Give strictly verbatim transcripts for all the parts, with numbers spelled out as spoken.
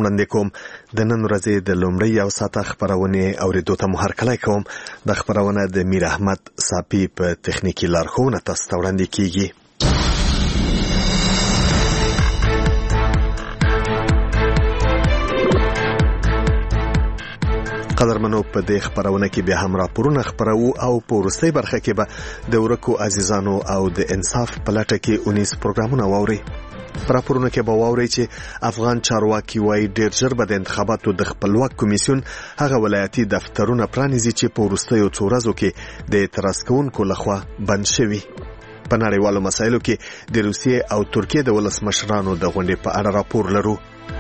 وړاندې کوم. د نن ورځې د لومړۍ یو ساعته خپرونې اورېدو ته مو هرکلی کوم. د خپرونه د میر احمد صافي په تخنیکي لارښوونه تاسو ته وړاندې کیږي. قدرمنو، په دې خپرونه کې بیا هم راپورونه خپرو او په وروستۍ برخه کې به د ورکو عزیزانو او د انصاف په لټه کې اونیز پروګرامونه واورئ. په راپورونه کې به واورئ چې افغان چارواکي وایي ډېر ژر به د انتخاباتو د خپلواک کمیسیون هغه ولایتي دفترونه پرانیزي چې په وروستیو څو ورځو کې د اعتراض کوونکو لخوا بند شوي. په نړیوالو مسایلو کې د روسیې او ترکیې د ولسمشرانو د غونډې په اړه راپور لرو.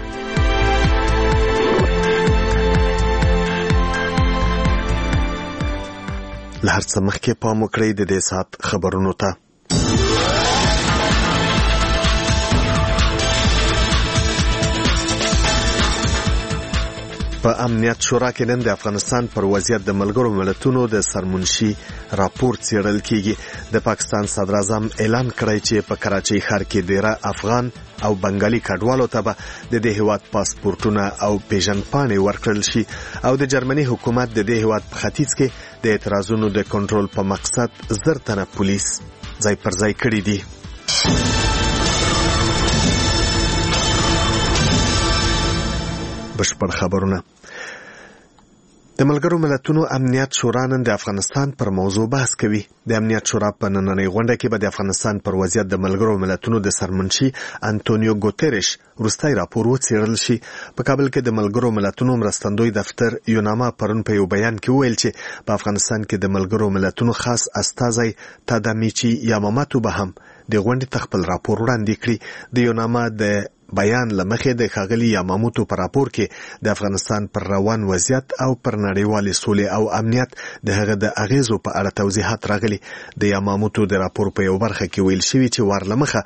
له هر څه مخکې پام وکړئ د دې ساعت خبرونو ته. په امنیت شورا کې نن د افغانستان پر وضعیت د ملګرو ملتونو د سرمنشي راپور څیړل کیږي. د پاکستان صدر اعظم اعلان کړی چې په کراچۍ ښار کې ډیره افغان او بنگالي کډوالو ته به د دې هیواد پاسپورتونه او پیژندپاڼې ورکړل شي او د جرمني حکومت د دې هیواد په ختیځ کې د اعتراضونو د کنټرول په مقصد زر تنه پولیس ځای پر ځای کړي دي. بشپړ خبرونه. د ملګرو ملتونو امنیت شورا نن د افغانستان پر موضوع بحث کوي. د امنیت شورا په نننۍ غونډه کې به د افغانستان پر وضعیت د ملګرو ملتونو د سرمنشي انټونیو ګوتریش وروستی راپور وڅیړل شي. په کابل کې د ملګرو ملتونو مرستندوی دفتر یوناما پرون په یو بیان کې وویل چې په افغانستان کې د ملګرو ملتونو خاص استازی تادامیچی یاماماتو به هم د غونډې تخپل راپور وړاندې کړي. د یوناما د بیان لمخې د ښاغلي یاماموتو په راپور کې د افغانستان پر روان وضعیت او پر نړیوالې سولې او امنیت د هغه د اغیزو په اړه توضیحات راغلي. د یاماموتو د راپور په یو برخه کې ویل شوي چې وارلمخه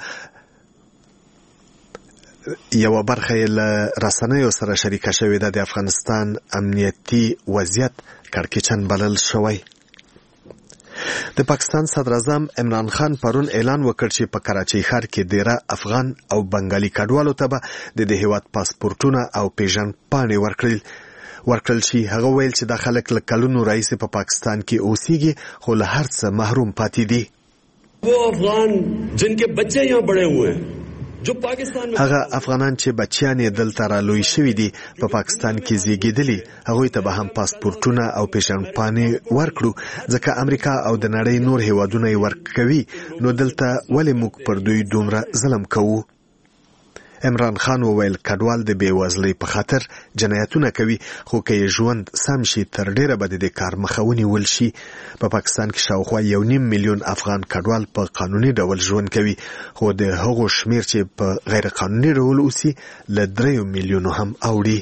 یو برخه یې له رسنیو سره شریکه شوې ده. د افغانستان امنیتي وضعیت کړکېچن بلل شوی. د پاکستان صدر اعظم عمران خان پرون اعلان وکړ چې په کراچۍ ښار کې ډیره افغان او بنگالي کډوالو ته به د دې هیواد پاسپورتونه او پیژندپاڼې ورکړل ورکړل شي. هغه ویل چې دا خلک له کلونو راهیسې په پاکستان کې اوسېږي خو له هر څه محروم پاتې دي. वो अफगान जिनके बच्चे यहाँ बड़े हुए हैं هغه افغانان چې بچیان یې دلته را لوی شوي دي په پاکستان کې زیږېدلي، هغوی ته به هم پاسپورتونه او پیژندپاڼې ورکړو ځکه امریکا او د نړۍ نور هیوادونه یې ورکوي. نو دلته ولې موږ پر دوی دومره ظلم کوو؟ عمران خان وویل کډوال د بېوزلۍ په خاطر جنایتونه کوي، خو که یې ژوند سم شي تر ډیره به د دې کار مخه ونیول شي. په پاکستان کې شاوخوا یو نیم میلیون افغان کډوال په قانوني ډول ژوند کوي، خو د هغو شمیر چې په غیر قانوني ډول اوسي له دریو میلیونو هم اوړي.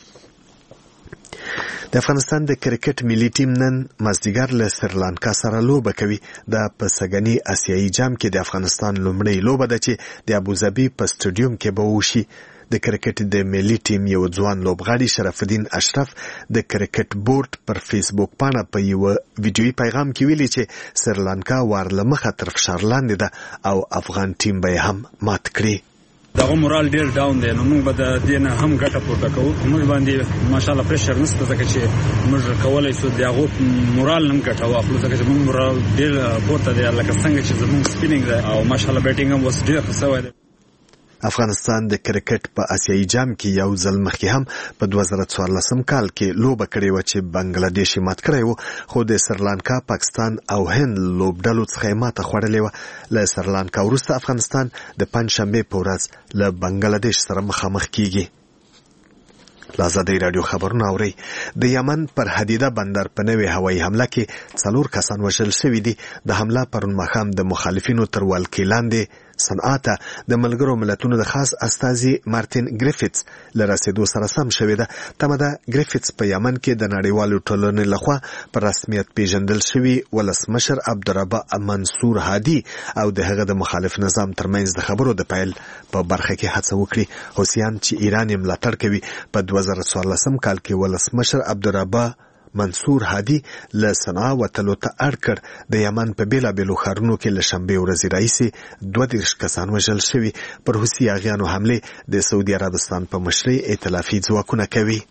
د افغانستان د کرکټ ملي ټیم نن مازدیګر له سریلانکا سره لوبه کوي. دا په سګنی اسیایي جام کې د افغانستان لومړی لوبه ده چې د ابوظبي په سټیډیوم کې به وشي. د کرکټ د ملي ټیم یو ځوان لوبغاړي شرف الدین اشرف د کرکټ بورډ پر فیسبوک پاڼه په یو ویډیویي پیغام کې ویلي چې سریلانکا وارلمخه تر فشار لاندې ده او افغان ټیم به هم مات کړي. دغه مورال ډیر ډاون دی، نو موږ به د دې نه هم ګټه پورته کوو. موږ باندې ماشاءالله پریشر نشته ځکه چې موږ کولی شو د هغو مورال هم ګټه واخلو ځکه چې موږ مورال ډیر پورته دی لکه څنګه چې زموږ سپینینګ دی او ماشاءالله بیټینګ هم اوس ډیر ښه سوی دی. افغانستان د کرکټ په آسیایي جام کې یو ځل مخکې هم په دوه زره څوارلسم کال کې لوبه کړې وه چې بنګلادیش یې مات کړی و، خو د سریلانکا، پاکستان او هند لوبډلو څخه یې ماته خوړلې وه. له سریلانکا وروسته افغانستان د پنجشنبې په ورځ له بنګلادیش سره مخامخ کیږي. له ازادۍ راډیو خبرونه اورئ. د یمن پر حدیده بندر په نوې هوایي حمله کې څلور کسان وژل شوي دي. د حمله پرون ماښام د مخالفینو تر ولکې لاندې صنعا ته د ملګرو ملتونو د خاص استازي مارټین ګریفټس له رسېدو سره سم شوې ده. تمه ده ګریفټس په یمن کې د نړیوالو ټولنې لخوا په رسمیت پیژندل شوي ولسمشر عبدالرب منصور هادي او د هغه د مخالف نظام ترمنځ د خبرو د پیل په برخه کې هڅه وکړي. حوثیان چې ایران یې ملاتړ کوي په دوه زره څوارلسم کال کې ولسمشر عبدالرب منصور هادي له صنعا وتلو ته اړ کړ. د یمن په بیلابیلو ښارونو کې له شنبې ورځې راهیسې دوه دېرش کسان وژل شوي. پر حوثي اغیانو حملې د سعودي عربستان په مشرۍ ائتلافي ځواکونه کوي.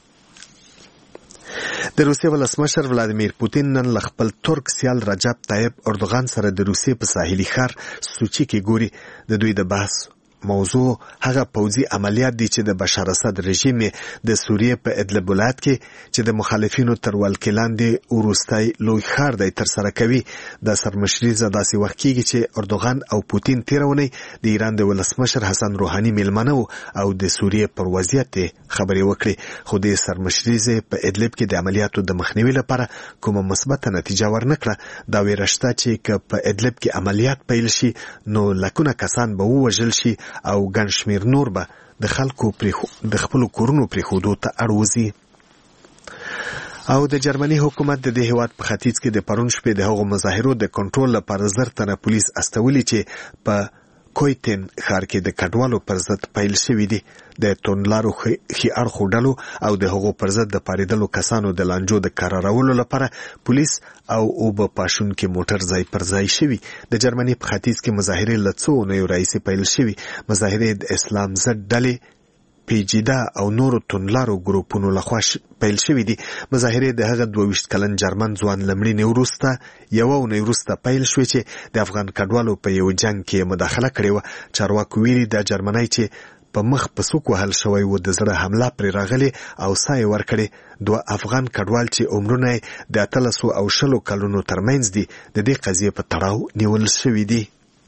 د روسیې ولسمشر ولادیمیر پوتین نن له خپل ترک سیال رجب طیب اردوغان سره د روسیې په ساحلي ښار سوچي کې ګوري. د دوی د بحث موضوع هغه پوځي عملیات دي چې د بشار اسد رژیم د سوریې په ادلب ولایت کې چې د مخالفینو تر ولکې لاندې وروستی لوی ښار دی ترسره کوي. د سرمشریزه داسې وخت کېږي چې اردوغان او پوتین تېره اونۍ د ایران د ولسمشر حسن روحاني میلمانه وو او د سوریې پر وضعیت خبرې وکړي. خو د سرمشریزه په ادلب کې د عملیاتو د مخنیوي لپاره کومه مثبته نتیجه ورنکړه. دا ویره شته چې که په ادلب کې عملیات پیل شي نو لکونه کسان به ووژل شي او ګڼ شمېر نور به د خلکو د خپلو کورونو پرېښودو ته اړ وځي. او د جرمني حکومت د دې هیواد په ختیځ کې د پرون شپې د هغو مظاهرو د کنټرول لپاره زر تنه پولیس استولي چې په کویتن ښار کې د کډوالو پر ضد پیل شوي دي. د توندلارو ښي اړخو ډلو او د هغو پر ضد د پارېدلو کسانو د لانجو د کرارولو لپاره پولیس او اوبه پاشونکي موټر ځای پر ځای شوي. د جرمني په ختیځ کې مظاهرې له څو اونیو راهیسې پیل شوي. مظاهرې د اسلام ضد ډلې پیجیدا او نورو توندلارو ګروپونو لخوا پیل شوي دي. مظاهرې د هغه دوه ویشت کلن جرمن ځوان له مړینې وروسته یوه اونۍ وروسته پیل شوې چې د افغان کډوالو په یو جنګ کې مداخله کړې وه. چارواکو ویلي دا جرمنی چې په مخ په سوک وهل شوی و د زړه حمله پرې راغلې او ساه یې ورکړې. دوه افغان کډوال چې عمرونه یې د اتلسو او شلو کلونو ترمنځ دي د دې قضیې په تړاو نیول شوي دي.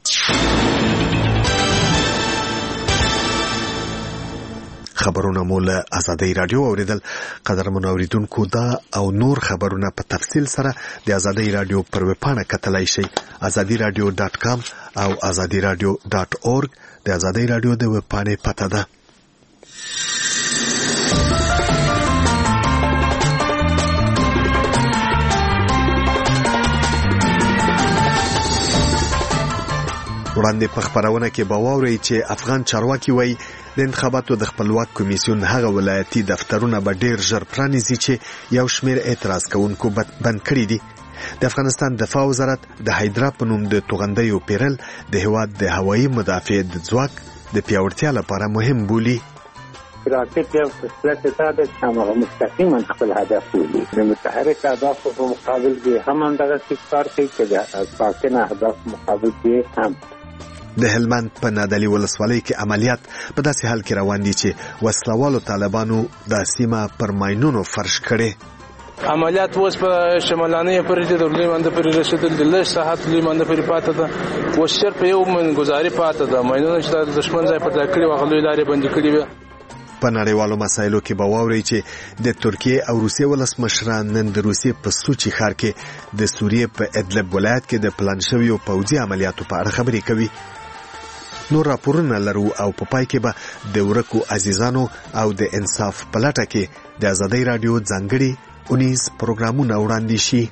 خبرونه مو له ازادۍ راډیو اوریدل. قدرمنو اوریدونکو دا او نور خبرونه په تفصیل سره د ازادۍ راډیو پر ویبپاڼه کتلای شئ ازادي راډیو ډاټ کام او ازادي راډیو ډاټ اورګ د ازادۍ راډیو د ویبپاڼې پته ده. وړاندې په خبرونه کې به واورئ چې افغان چارواکي وایي د انتخاباتو د خپلواک کمیسیون هغه ولایتي دفترونه به ډیر ژر پرانیزي چې یو شمېر اعتراض کوونکو بند کړي دي. د افغانستان دفاع وزارت د هایدرا په نوم د توغندیو پیرل د هیواد د هوایي مدافع د ځواک د پیاوړتیا لپاره مهم بولي. راکټ یو فصلت ساده چې مستقیما خپل هدف ولري. د متحرک اهدافو په مقابل کې هم همدغه کار کوي چې د ساکنه اهداف مقابل کې هم. د هلمند په نادعلي ولسوالۍ کې عملیات په داسې حال کې روان دي چې وسلوالو طالبانو د سیمه پر ماینونو فرش کړي. عملیات اوس په شمالانه پرې د لوی منده پرې رسیدل د لږ ساعت لوی منده پرې پاتې ده. اوس شر په یو من گزاري پاتې ده. ماینونه چې د دشمن ځای په کړي واغلوي لارې بندي کړي وي. په نړیوالو مسایلو کې به واورئ چې د ترکیې او روسیې ولسمشران نن د روسیې په سوچي ښار کې د سوریې په ادلب ولایت کې د پلان شویو پوځي عملیاتو په اړه خبرې کوي. نور راپورونه لرو او په پای کې به د ورکو عزیزانو او د انصاف په لټه کې د ازادۍ راډیو ځانګړي اونیز پروګرامونه وړاندې شي.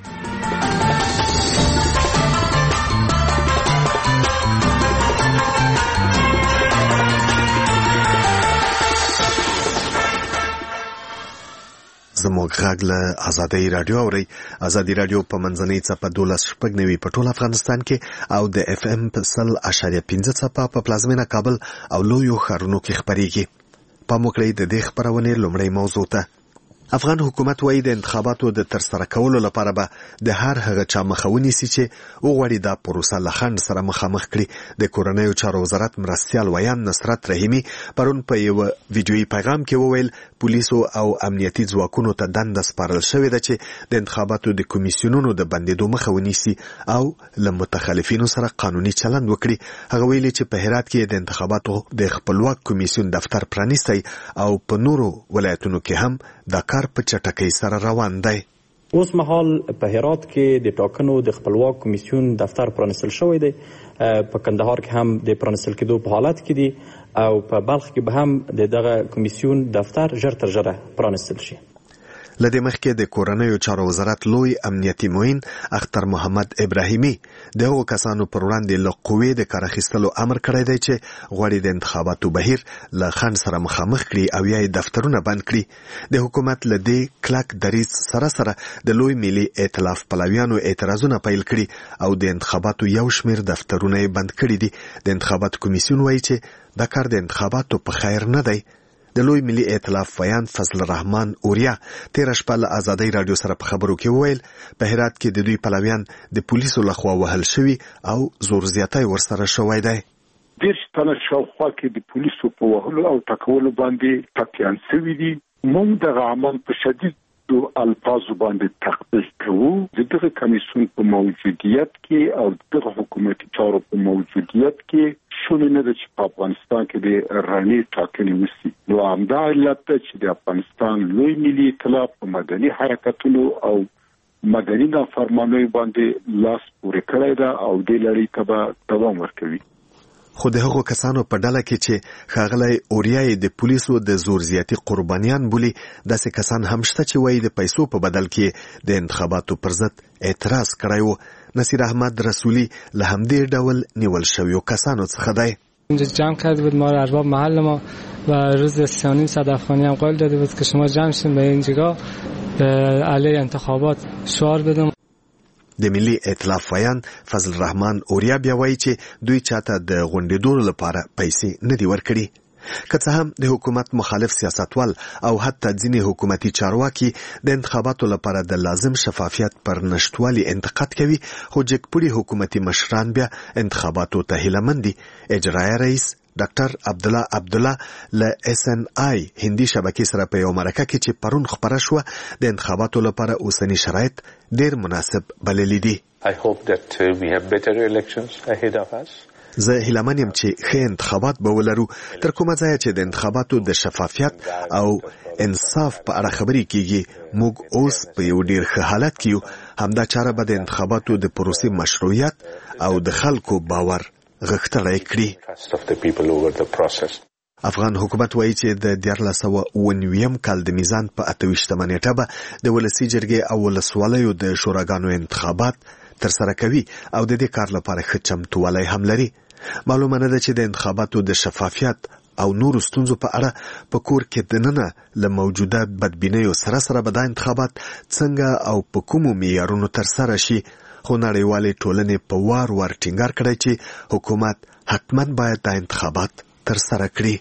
زموږ غږ له ازادۍ راډیو اورئ. ازادي راډیو په منځنۍ څپه دولس شپږ نوي په ټول افغانستان کې او د اف ام په سل اشاریه پنځه څپه په پلازمینه کابل او لویو ښارونو کې خپرېږي. پام وکړئ د دې خپرونې لومړۍ موضوع ته. افغان حکومت وایي د انتخاباتو د ترسره کولو لپاره به د هر هغه چا مخه ونیسي چې وغواړي دا پروسه له خنډ سره مخامخ کړي. د کورنیو چارو وزارت مرستیال ویان نصرت رحیمي پرون په یو ویډیویي پیغام کې وویل پولیسو او امنیتي ځواکونو ته دنده سپارل شوې ده چې د انتخاباتو د کمیسیونونو د بندېدو مخه ونیسي او له متخلفینو سره قانوني چلند وکړي. هغه ویلي چې په هرات کې د انتخاباتو د خپلواک کمیسیون دفتر پرانیستی او په نورو ولایتونو کې هم دا کار په چټکۍ سره روان دی. اوس مهال په هرات کې د ټاکنو د خپلواک کمیسیون دفتر پرانیستل شوی دی. په کندهار کې هم د پرانیستل کېدو په حالت کې دي او په بلخ کې به هم د دغه کمیسیون دفتر ژر تر ژره پرانیستل شي. لدې مخکې د کورنیو چارو وزارت لوی امنیتي معین اختر محمد ابراهیمي د هغو کسانو پر وړاندې له قوې د کار اخیستلو امر کړی دی چې غواړي د انتخاباتو بهیر له خنډ سره مخامخ کړي او یا دفترونه بند کړي. د حکومت له دې کلک دریځ سره سره د لوی ملي ائتلاف پلویانو اعتراضونه پیل کړي او د انتخاباتو یو شمېر دفترونه بند کړي دي. د انتخاباتو کمیسیون وایي چې دا کار د انتخاباتو په خیر نه دی. د لوی ملي ائتلاف ویان فضل الرحمن اوریا تیر شپه له ازادۍ رادیو سره په خبرو کې وویل په هرات کې د دوی پلویان د پولیسو لخوا وهل شوي او زور زیاتی ورسره شوی دی. دېرش تنه شاوخوا کې د پولیسو په وهلو او ټکولو باندې ټپیان شوي دي. موږ دغه عمل په شدید دو الفاظو باندې تقبیح کوو. د دغه کمیسیون په موجودیت کې او دغه حکومتي چارو په موجودیت کې شونې نه ده چې په افغانستان کې د رڼې ټاکنې وشي. نو همدا علت ده چې د افغانستان لوی ملي ائتلاف په مدني حرکتونو او مدني نافرمانیو باندې لاس پورې کړی ده او دې لړۍ ته به دوام ورکوي. خو د هغو کسانو په ډله کې چې ښاغلی اوریا د پولیسو د زور زیاتي قربانیان بولي داسې کسان هم شته چې وایي د پیسو په بدل کې د انتخاباتو پر ضد اعتراض کړی و. نصیر احمد رسولی له همدې ډول نیول شویو کسانو څخه دی. اینجا جمع کرده بود ما رو ارباب محل ما و روز سی و نیم صد افغانی هم قول داده بود که شما جمع شین به اینجا به علیه انتخابات شعار بدم. د ملي ائتلاف ویان فضل الرحمن اوریا بیا وایي چې دوی چاته د غونډېدو لپاره پیسې نه دي ورکړي. که څه هم د حکومت مخالف سیاستوال او حتی ځینې حکومتي چارواکي د انتخاباتو لپاره د لازم شفافیت پر نشټوالي انتقاد کوي، خو جګپوړي حکومتي مشران بیا انتخاباتو ته هیله دي. اجرایه رئیس ډاکټر عبدالله عبدالله له اس ان آی هندي شبکې سره په یو مرکه کې چې پرون خبره شوه د انتخاباتو لپاره اوسنی شرایط ډیر مناسب بللي دي. I hope that uh, we have better elections ahead of us. زه هیله من یم چې ښه انتخابات به ولرو. تر کومه ځایه چې د انتخاباتو د شفافیت او انصاف په اړه خبرې کیږي موږ اوس په یو ډیر ښه حالت کې یو. همدا چاره به د انتخاباتو د پروسې مشروعیت او د خلکو باور غښتلی کړي. افغان حکومت وایي چې د دیارلس سوه اوه نویم کال د میزان په اته ویشتمه نیټه به د ولسي جرګې او ولسوالیو د شوراګانو انتخابات ترسره کوي او د دې کار لپاره ښه چمتووالی هم لري. معلومه نه ده چې د انتخاباتو د شفافیت او نورو ستونزو په اړه په کور کې دننه له موجوده بدبینیو سره سره به دا انتخابات څنګه او په کومو معیارونو ترسره شي. خو نړیوالې ټولنې په وار وار ټینګار کړی چې حکومت حتما باید دا انتخابات ترسره کړي.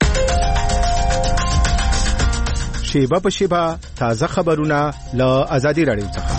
شیبه په شیبه تازه خبرونه له آزادي رادیو څخه.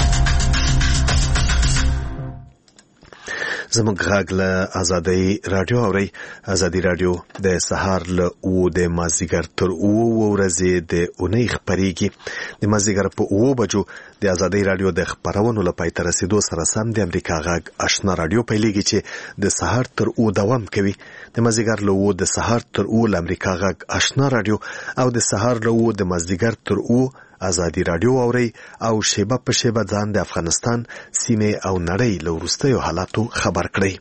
زموږ غږ له ازادۍ رادیو اورئ. ازادي رادیو د سهار له اوو د مازدیګر تر اوو ورځې د اونۍ خپرېږي. د مازدیګر په اوو بجو د ازادۍ رادیو د خپرونو له پای ته رسېدو سره سم د امریکا غږ آشنا رادیو پیلېږي چې د سهار تر اوو دوام کوي. د مازدیګر له اوو د سهار تر اوو له امریکا غږ آشنا رادیو او د سهار له اوو د مازدیګر تر اوو ازادي رادیو اوري او شیبه په شیبه ځان د افغانستان سیمه او نړۍ له وروستیو حالاتو خبر کړي.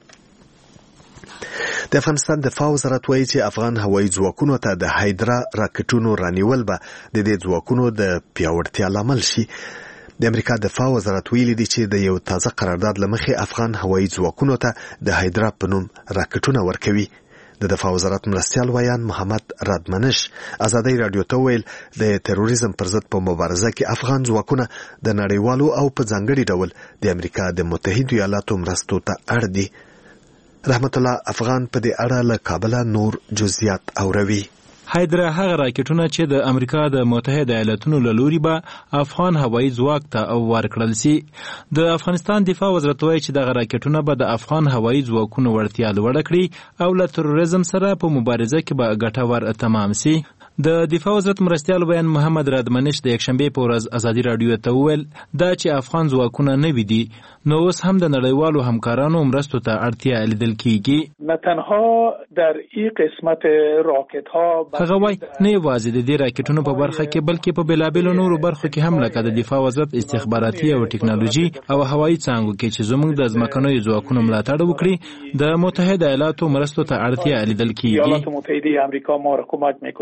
د افغانستان دفاع وزارت وایي چې افغان هوایي ځواکونو ته د هایدرا راکټونو رانیول به د دې ځواکونو د پیاوړتیا لامل شي. د امریکا دفاع وزارت ویلي دی چې د یو تازه قرارداد له مخې افغان هوایي ځواکونو ته د هایدرا په نوم راکټونه ورکوي. د دفاع وزارت مرستیال ویان محمد رادمنش ازادۍ رادیو ته ویل د تروریزم پر ضد په مبارزه کې افغان ځواکونه د نړیوالو او په ځانګړي ډول د امریکا د متحدو ایالاتو مرستو ته اړ دي. رحمت الله افغان په دې اړه له کابل نور جزئیات اوروي. هایدرا هغه راکټونه چې د امریکا د متحده ایالاتونو له لوري به افغان هوایي ځواک ته ورکړل شي. د افغانستان دفاع وزارت وایي چې دغه راکټونه به د افغان هوایي ځواکونو وړتیا لوړه کړي او له تروریزم سره په مبارزه کې به ګټور تمام شي. د دفاع وزارت مرستیال بیان محمد رادمنش د یکشنبه په ورځ ازادي رادیو ته وویل دا چې افغان ځواکونه نوي دي نو اوس هم د نړیوالو همکارانو مرستو ته اړتیا لیدل کیږي. نه تنها در این قسمت راکټ ها هغه وایي نه یوازې د دې راکټونو په برخه کې بلکې په بېلابېلو نورو برخو کې هم لکه د دفاع وزارت استخباراتي او ټکنالوژي او هوایي څانګو کې چې زموږ د ځمکنیو ځواکونو ملاتړ وکړي د متحده ایالاتو مرستو ته اړتیا لیدل کیږي. ایالات متحده آمریکا ما را کمک میکنه.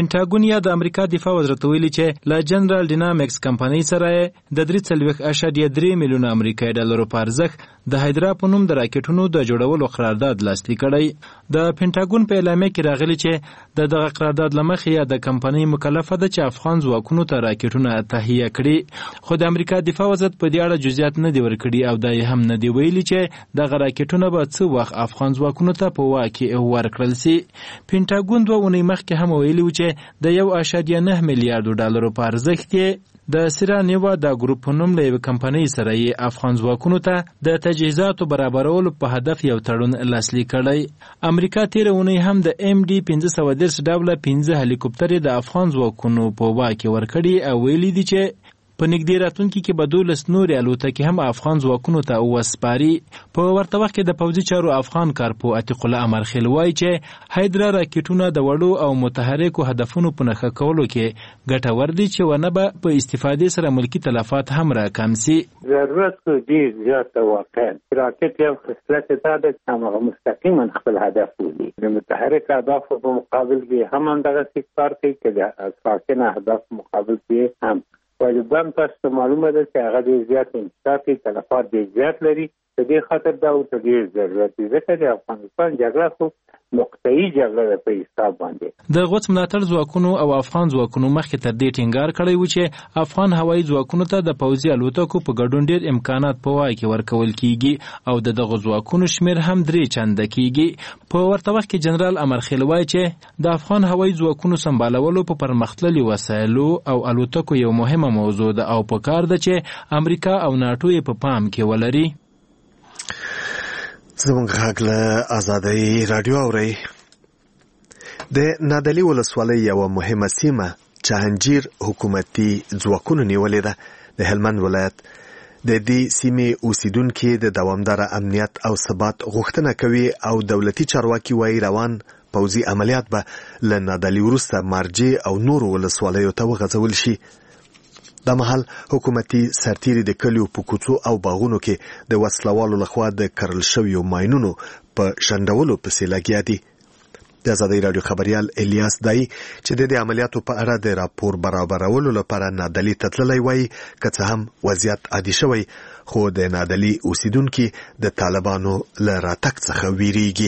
پینټاګون یا د امریکا دفاع وزارت ویلي چې له جنرال ډینامیکس کمپنۍ سره د درې څلوېښت اعشاریه درې میلیونه امریکایي ډالرو په ارزښت د هایدرا په نوم د راکټونو د جوړولو قرارداد لاسلیک کړی. د پینټاګون په اعلامیه کې راغلي چې د دغه قرارداد له مخې یا د کمپنۍ مکلفه ده چې افغان ځواکونو ته راکټونه تهیه کړي، خو د امریکا دفاع وزارت په دې اړه جزئیات نه دي ورکړي او دا یې هم نه دي ویلي چې دغه راکټونه به څه وخت افغان ځواکونو ته په واک کې ورکړل سي. پینټاګون دوه اونۍ مخکې هم ویلي و چې د یو اعشاریه نه میلیارډو ډالرو په ارزښت کې د سیرا نیوا د ګروپ په نوم له یوې کمپنۍ سره یې افغان ځواکونو ته د تجهیزاتو برابرولو په هدف یو تړون لاسلیک کړی. امریکا تېره اونۍ هم د ایم ډي پنځه سوه دېرش ډوله پنځه هلیکوپټرې د افغان ځواکونو په واک کې ورکړي او ویلي دي چې په نږدې راتلونکي کې به دولس نورې الوتکې هم افغان ځواکونو ته وسپاري. په ورته وخت کې د پوځي چارو افغان کارپو عتیق الله امرخیل وایي چې هایدرا راکټونه د وړو او متحرکو هدفونو په نښه کولو کې ګټور دي چې ونه به په استفادې سره ملکي تلفات هم راکم سي. ضرورت ډېر زیات واقعا راکټ یو خصلت دا ده چې هغه مستقیما خپل هدف ولي. د متحرک اهدافو په مقابل کې هم همدغسې کار کوي که د ساکنه اهداف مقابل کې هم طالبان تاسو معلومه ده چې هغه ډېر زیات انتشار کوي، تلفات ډېر زیات لري. د دې خاطر دا ورته ډېر ضرورت دی ځکه د افغانستان جګړه خو نقطه‌ایي جګړه ده په حساب باندې. د غوڅ ملاتړ ځواکونو او افغان ځواکونو مخکې تر دې ټینګار کړی و چې افغان هوایي ځواکونو ته د پوځي الوتکو په ګډون ډېر امکانات په وای کې ورکول کیږي او د دغه ځواکونو شمیر هم درې چنده کیږي. په ورته وخت کې جنرال امرخیل وایي چې د افغان هوایي ځواکونو سمبالولو په پرمختللي وسایلو او الوتکو یو مهمه موضوع ده او په کار ده چې امریکا او ناټو یې په پام کې ولري. زموږ غږ له آزادۍ راډیو اورئ. د نادعلي ولسوالۍ یوه مهمه سیمه جهانګیر حکومتي ځواکونو نیولې ده. د هلمند ولایت د دې سیمې اوسیدونکي د دوامداره امنیت او ثبات غوښتنه کوي او دولتي چارواکي وایي روان پوځي عملیات به له نادعلي وروسته مارجې او نورو ولسوالیو ته وغځول شي. دا مهال حکومتي سرتیري د کلیو په کوڅو او باغونو کې د وسلوالو لخوا د کرل شویو ماینونو په شنډولو پسې لګیا دي. د آزادۍ راډیو خبریال الیاس دای چې د دې عملیاتو په اړه د راپور برابرولو لپاره نادعلي ته تللی وایي که څه هم وضعیت عادي شوی خو د نادعلي اوسیدونکي د طالبانو له راتګ څخه ویریږي.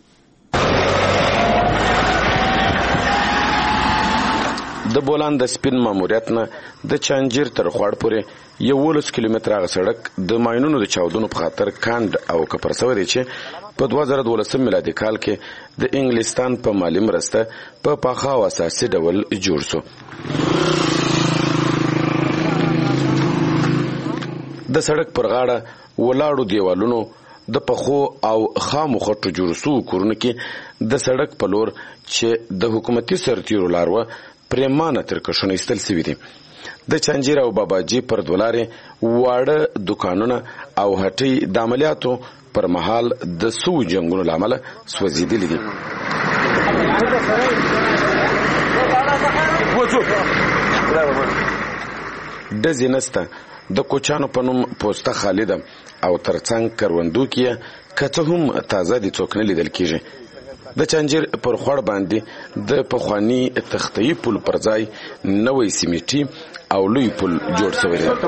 د بولان د سپین ماموریت نه د چانجیر تر خوړ پورې یولس کیلومتره هغه سړک د ماینونو د چاودنو په خاطر کاند او کپر شوی دی چې په دوه زره دولسم میلادي کال کې د انګلستان په مالي مرسته په پاخه او اساسي ډول جوړ شو. د سړک پر غاړه ولاړو دیوالونو د پخو او خامو خټو جوړ شو کورونه کې د سړک په لور چې د حکومتي سرتیرو لارو پریمانه ترکشونه ایستل سوي دي. د چانجیر او باباجي پر دولارې واړه دکانونه او هټۍ د عملیاتو پر مهال د سو جنگونو لامل سوځېدلي دي. ډزې نسته. د کوچانو په نوم پوسته خالده او ترڅنګ کروندو کې که څه هم تازه دي څوک نه لیدل کېږي. د چانجیر پر خوړ باندې د پخواني تختې پل پر ځای نوې سیمټي او لوی پل جوړ شوی دی.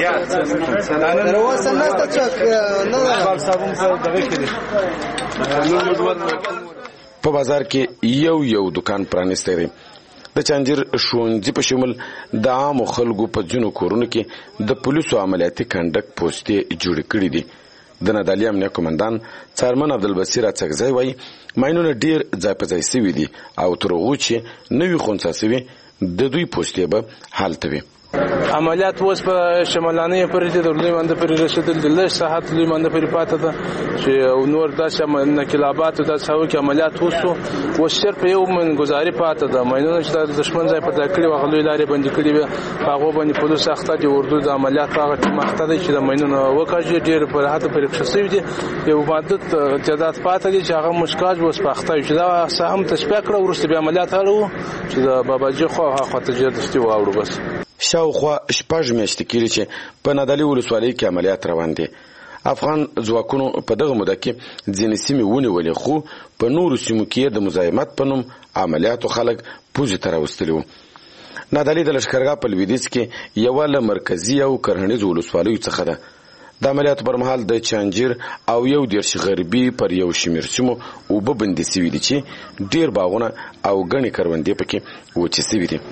په بازار کې یو یو دکان پرانیستی دی. د چانجیر ښوونځي په شمول د عامو خلکو په ځینو کورونو کې د پولیسو عملیاتي کنډک پوستې جوړې کړي دي. د نادعلي امنیه قومندان څارمن عبدالبصیر اڅکزی وایي ماینونه ډیر ځای په ځای سوي دي او تر هغو چې نوي خونسا سوي د دوی پوستې به هلته وي. عملیات اوس په شمالانه پرې د لوی منده پرې رسیدل د لږ ساعت لوی منده پرې پاته ده چې نور داسې نقلابات داسې هو کې عملیات وسو و صرف یو من گزاري پاته ده مینونه چې د دشمن ځای په تکړه وغلوي لارې باندې کړي وي هغه باندې پولیس اخته دي اردو د عملیات هغه ټیم اخته دي چې د مینونه وکړي ډیر په راحت پرې خصوصي دي یو مدت تعداد پاته دي چې هغه مشکاج وس پخته چې دا سهم تشبیه کړو ورسته به عملیات هلو چې د باباجي خو هغه خاطر جدستي واوړو بس. شاوخوا شپږ میاشتې کېږي چې په نادعلي ولسوالۍ کې عملیات روان دي. افغان ځواکونو په دغه موده کې ځینې سیمې ونیولې خو په نورو سیمو کې د مزاحمت په نوم عملیاتو خلک پوزې ته راوستلي وو. نادعلي د لښکرګاه په لویدیځ کې یوه له مرکزي او کرهنیزو ولسوالیو څخه ده. د عملیاتو پر مهال د چانجیر او یو دېرش غربي پر یو شمېر سیمو اوبه بندې سوي دي چې ډېر باغونه او ګڼې کروندې پکې وچې سوي دي.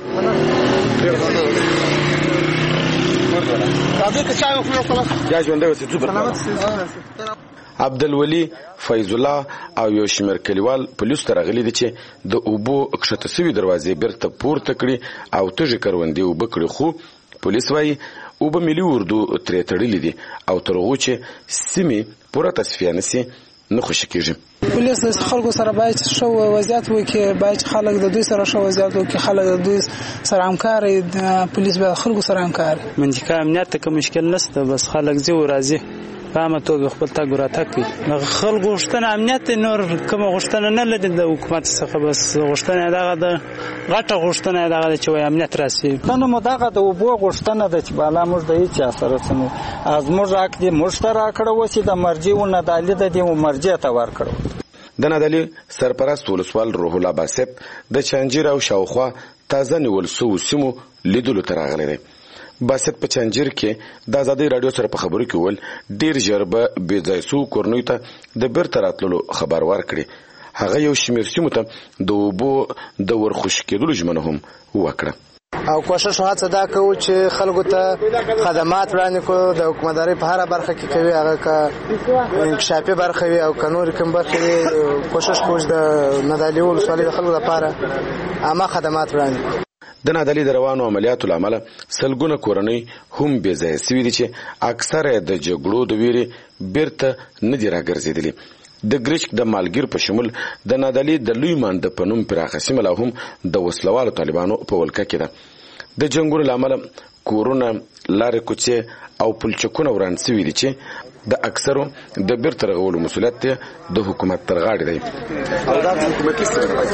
عبدالولي فیض الله او یو شمېر کلیوال پولیسو ته راغلي دي چې د اوبو کښته سوي دروازې بیرته پورته کړي او تږې کروندې اوبه کړي، خو پولیس وایي اوبه ملي اردو ترې تړلي دي او تر هغو چې سیمې پوره تصفیه نسي نه خوشي کېږي. پولیس د خلکو سره باید ښه وضعیت وکړي، باید خلک د دوی سره ښه وضعیت وکړي، خلک د دوی سره همکار وي، پولیس باید خلکو سره همکار وي. منطقه امنیت ته کوم مشکل نشته، بس خلک ځي او راځي په عامه توګه خپل تګ راتګ کوي. د خلکو غوښتنه امنیت دی، نور کومه غوښتنه نه لري د حکومت څخه، بس غوښتنه دغه د غټه غوښتنه دغه ده چې وایي امنیت راسي. نه مو دغه د اوبو غوښتنه ده چې بالا موږ د هېڅ چا سره څه نه از موږ حق دی موږ ته راکړه اوس د مرجع و نادعلي د دې مرجع ته ورکړو. د نادعلي سرپرست ولسوال روح الله باسط د چانجیر او شاوخوا تازه نیول سوو سیمو لیدلو ته راغلی دی. باسط په چانجیر کې د ازادۍ راډیو سره په خبرو کې وویل ډېر ژر به بې ځای سوو کورنیو ته د بیرته راتللو خبر ورکړي. هغه یو شمېر سیمو ته د اوبو د ورخوشي کېدلو ژمنه هم وکړه. او کوشش هڅه دا کوو چې خلکو ته خدمات وړاندې کړو، د حکومتدارۍ په هره برخه کې کوي، هغه که انکشافي برخه وي او که نورې کوم برخې وي، کوشش کوو چې د نادعلي ولسوالۍ د خلکو لپاره عامه خدمات وړاندې کړو. د نادعلي د روانو عملیاتو له امله سلګونه کورنۍ هم بې ځایه سوي دي چې اکثره د جګړو د ویرې بیرته نه دي راګرځېدلي. د ګرچک د مالګیر په شمول د نادعلي د لوی مانده په نوم پراخه سیمه لا هم د وسلوالو طالبانو په ولکه کې ده. د جنګونو له امله کورونه، لارې کوڅې او پلچکونه وران سوي دي چې د اکثرو د بیرته رغولو مسؤلیت د حکومت تر غاړې دی. او دا حکومتي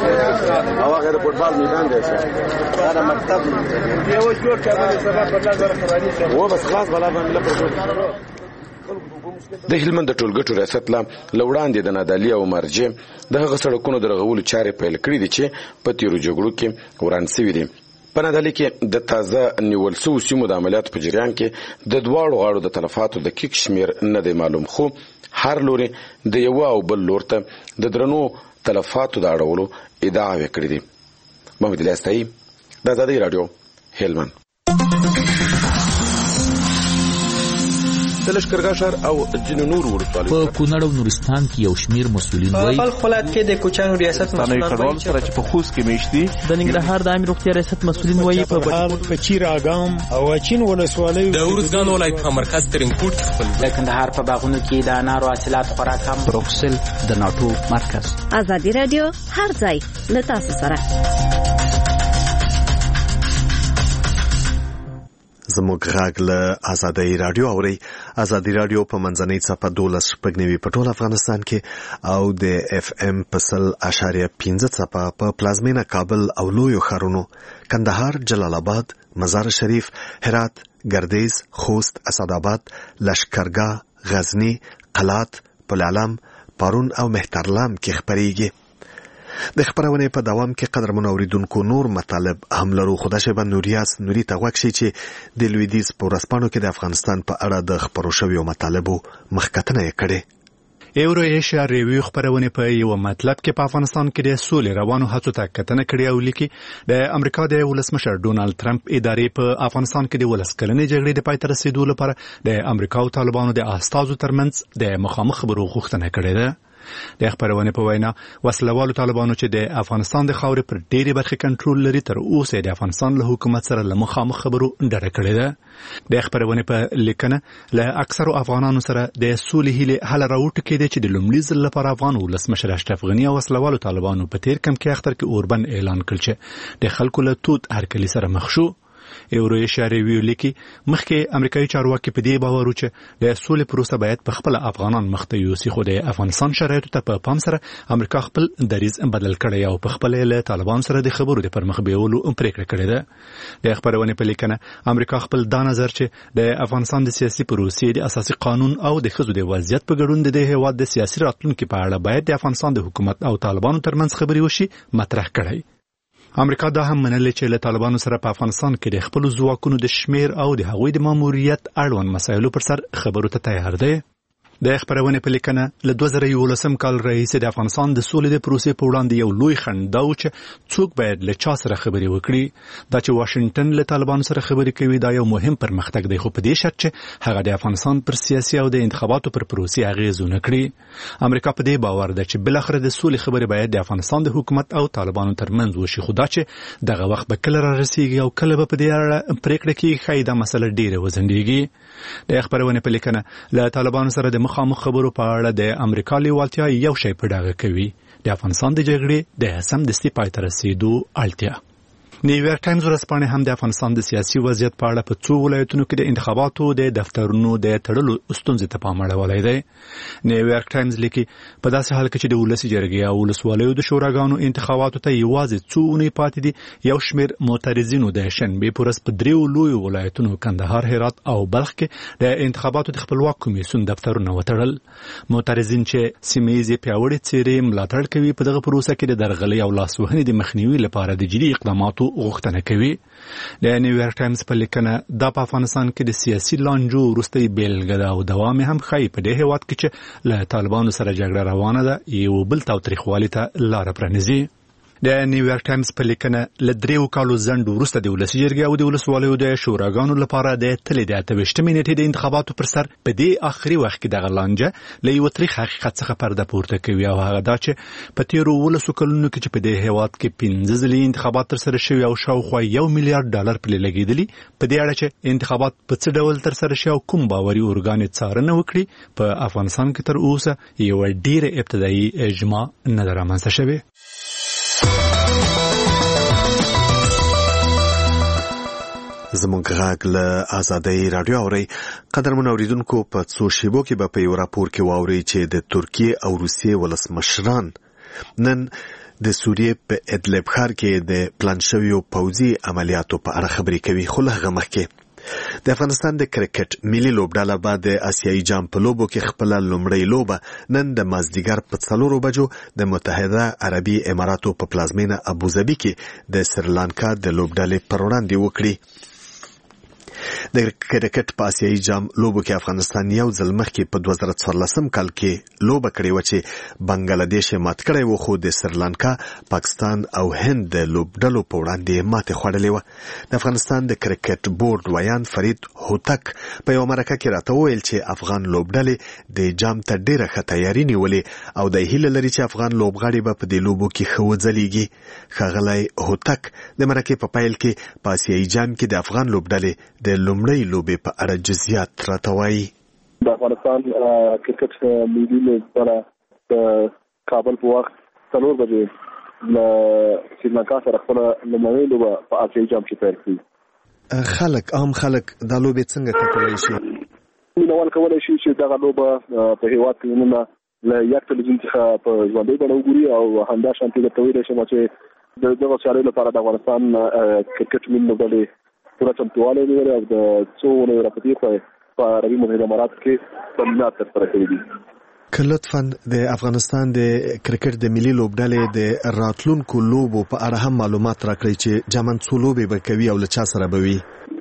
سره او هغه د فوټبال میدان دی دا د مکتب یو جوړ کړل سبا په لږه خبرې و بس خلاص بلا باندې د هلمند د ټولګټو ریاست لا لوړاندې د نادعلي او مرجع د هغه سړکونو د رغولو چارې پیل کړې دي چې په تیرو جګړو کې وران سوي دي. په نادعلي کې د تازه نیول سوو سیمو د عملیاتو په جریان کې د دواړو غاړو د تلفاتو د کیک شمیر نه دی معلوم، خو هر لوري د یو او بل لور ته د درنو تلفاتو د اړولو ادعاوې کړې دي. محمد الیاستایي، د ازادۍ راډیو، هلمند. د لښکرګاه ښار او ځینو نورو ولسوالیو په کونړ او نورستان کې یو شمېر مسؤلین وایي په خپل ولایت کې د کوچیانو ریاست مسؤلین وایي چې په خوست کې میشتي د ننګرهار د عامه روغتیا ریاست مسؤلین وایي په په چیر اګام او اچین ولسوالیو د ورزګان ولایت په مرکز ترینکوټ کې خپل د کندهار په باغونو کې د انارو حاصلات خورا کم. بروکسل د ناټو مرکز. ازادي رادیو هر ځای له تاسو سره. زموږ غږ له ازادۍ راډیو اوري. ازادۍ راډیو په منځنۍ څپه دولس شپږ نوي په ټول افغانستان کې او د اف ام په سل اشاریه پنځه څپه په پلازمینه کابل او لویو ښارونو کندهار، جلال آباد، مزار شریف، هرات، ګردیز، خوست، اسداباد، لښکرګاه، غزنی، قلات، پلعلم، پارون او مهترلام کې خپرېږي. د خبرونه په دوام کې قدرمن اوریدونکو نور مطالب هم لرو. خدا شبه نوریاس نوري ته وښی چې د لویدیز په ورځپاڼو کې د افغانستان په اړه د خبرو شویو مطالبو مخکتنه یې کړې. ایورو ایشیا ریویو خبرونه په یو مطلب کې په افغانستان کې د سولې روانو هڅو ته کتنه کړې او لیکي د امریکا د ولسمشر ډونالد ترامپ ادارې په افغانستان کې د ولس کلنې جګړې د پای ته رسیدو لپاره د امریکا او طالبانو د استازو ترمنځ د مخامخ خبرو غوښتنه کړې ده. د خبرونه په وینا وسلوالو طالبانو چې د افغانستان د خاورې پر ډېری برخې کنټرول لري تر اوسه د افغانستان له حکومت سره له مخامخ خبرو ډډه کړې ده. د خبرونه په لیکنه له اکثرو افغانانو سره د سولې هیله حل راوټکېده چې د لومړي ځل لپاره افغان ولسمشر اشرف غني او وسلوالو طالبانو په تیر کم کې اختر کې اوربن اعلان کړ چې د خلکو له تود هرکلی سره مخ شو. ایورو ایشیا ریویو لیکي مخکې امریکایي چارواکي په دې باور و چې د سولې پروسه باید په خپل افغانان مخته یوسي، خو د افغانستان شرایطو ته په پام سره امریکا خپل دریځ بدل کړی او په خپل له طالبان سره د خبرو د پرمخ بیولو پریکړه کړې ده. د خبرونه په لیکنه امریکا خپل دا نظر چې د افغانستان د سیاسي پروسې د اساسي قانون او د ښځو د وضعیت په ګډون د هیواد د سیاسي راتلونکو په اړه باید د افغانستان د حکومت او طالبانو ترمنځ خبرې وشي مطرح کړي. امریکا دا هم منلې چې له طالبانو سره په افغانستان کې د خپل ځواکونو د شمیر او د هغوی د ماموریت اړوند مسایلو پر سر خبرو ته تیار دی. د خبرونه په لیکنه له دوه زره یولسم کال راهیسې د افغانستان د سولې د پروسې په وړاندې یو لوی خنډ دا و چې څوک باید له چا سره خبرې وکړي. دا چې واشنگټن له طالبانو سره خبرې کوي دا یو مهم پرمختګ دی، خو په دې شرط چې هغه د افغانستان پر سیاسي او د انتخاباتو پر پروسې اغیز ونه کړي. امریکا په دې باور ده چې بل اخر د سولې خبرې باید د افغانستان د حکومت او طالبانو ترمنځ وشي، خو دا چې دغه وخت به کله را رسیږي او کله به په دې اړه پریکړه کیږي ښایي دا مسله ډیره وځنډیږي. د خبرونه په لیکنه له طالبانو سره د مخامخ خبرو په اړه د امریکا لیوالتیا یو شی په ډاګه کوي، د افغانستان د جګړې د سمدستي پای ته رسیدو اړتیا. نیویارک ټایمز ورځپاڼه هم د افغانستان د سیاسي وضعیت په اړه په څو ولایتونو کې د انتخاباتو د دفترونو د تړلو ستونزې ته پام اړولی دی. نیویارک ټایمز لیکي په داسې حال کې چې د ولسي جرګې او ولسوالیو د شوراګانو انتخاباتو ته یوازې څو اونۍ پاتې دي، یو شمېر معترضینو د شنبې په ورځ په دریو لویو ولایتونو کندهار، هرات او بلخ کې د انتخاباتو د خپلواک کمیسیون دفترونه وتړل. معترضین چې سیمه ییزې پیاوړې څېرې ملاتړ کوي په دغه پروسه کې د درغلۍ او لاسوهنې د مخنیوي لپاره د جدي اقداماتو غوښتنه کوي. د نیویارک ټایمز په لیکنه دا په افغانستان کې د سیاسي لانجو وروستۍ بیلګه ده او دوام هم ښایي په دې هېواد کې چې له طالبانو سره جګړه روانه ده یو بل تاوتریخوالي ته لاره پرانیزي. د نیویارک ټایمز په لیکنه له دریو کالو ځنډ وروسته د ولسي جرګې او د ولسوالیو د شوراګانو لپاره د تلې د اته ویشتمې نیټې د انتخاباتو پر سر په دې آخري وخت کې دغه لانجه له یوه تریخ حقیقت څخه پرده پورته کوي، او هغه دا چې په تېرو ولسو کلونو کې چې په دې هېواد کې پنځه ځلې انتخابات ترسره شوي او شاوخوا یو میلیارډ ډالر پرې لګېدلي، په دې اړه چې انتخابات په څه ډول ترسره شي او کوم باوري ارګان یې څارنه وکړي، په افغانستان کې تر اوسه یوه ډېره ابتدایي اجماع نه ده رامنځته شوې. زمونږ غږ له آزادۍ راډیو اورئ. قدرمن اوریدونکو، په څو شیبو کې به په یو راپور کې واورئ چې د ترکیې او روسیې ولسمشران نن د سوریې په ادلب ښار کې د پلان شویو پوځي عملیاتو په اړه خبرې کوي. خو له هغه مخکې د افغانستان د کرکټ ملي لوبډله به د آسیایي جام په لوبو کې خپله لومړۍ لوبه نن د مازدیګر په څلورو بجو د متحده عربي اماراتو په پلازمینه ابوظبي کې د سریلانکا د لوبډلې پر وړاندې وکړي. د کرکټ په آسیایي جام لوبو کې افغانستان یو ځل مخکې په دوه زره څوارلسم کال کې لوبه کړې وه چې بنګلادیش یې مات کړی و، خو د سریلانکا، پاکستان او هند د لوبډلو په وړاندې یې ماتې خوړلې وه. د افغانستان د کرکټ بورډ ویان فرید هوتک په یوه مرکه کې راته وویل چې افغان لوبډلې د جام ته ډېره ښه تیاري نیولې او د هیله لري چې افغان لوبغاړي به په دې لوبو کې ښه وځلیږي. ښاغلی هوتک د مرکې په پیل کې په آسیایي جام کې د افغان لوبډلې د لومړۍ لوبې په اړه جزئیات راته وایي. د افغانستان کرکټ ملي لوبډله د کابل په وخت څلور بجې له سریلانکا سره خپله لومړۍ لوبه په آسیایي جام کې پیل کړي. خلک عام خلک دا لوبې څنګه کتلی شي؟ مینوال کولی شي چې دغه لوبه په هېواد کې نن له یک تلویزیون څخه په ژوندۍ بڼه وګوري او همدا شانتې درته ویلی شم چې د دغه سیالیو لپاره د افغانستان کرکټ ملي لوبډلې پوره چمتووالی نیولی او د څو اونیو راپدې په عربي متحده اماراتو کې تمرینات ترسره کړي دي. که لطفا د افغانستان د کرکټ د ملي لوبډلې د راتلونکو لوبو په اړه هم معلومات راکړئ چې جامن څو لوبې به کوي او له چا سره به وي.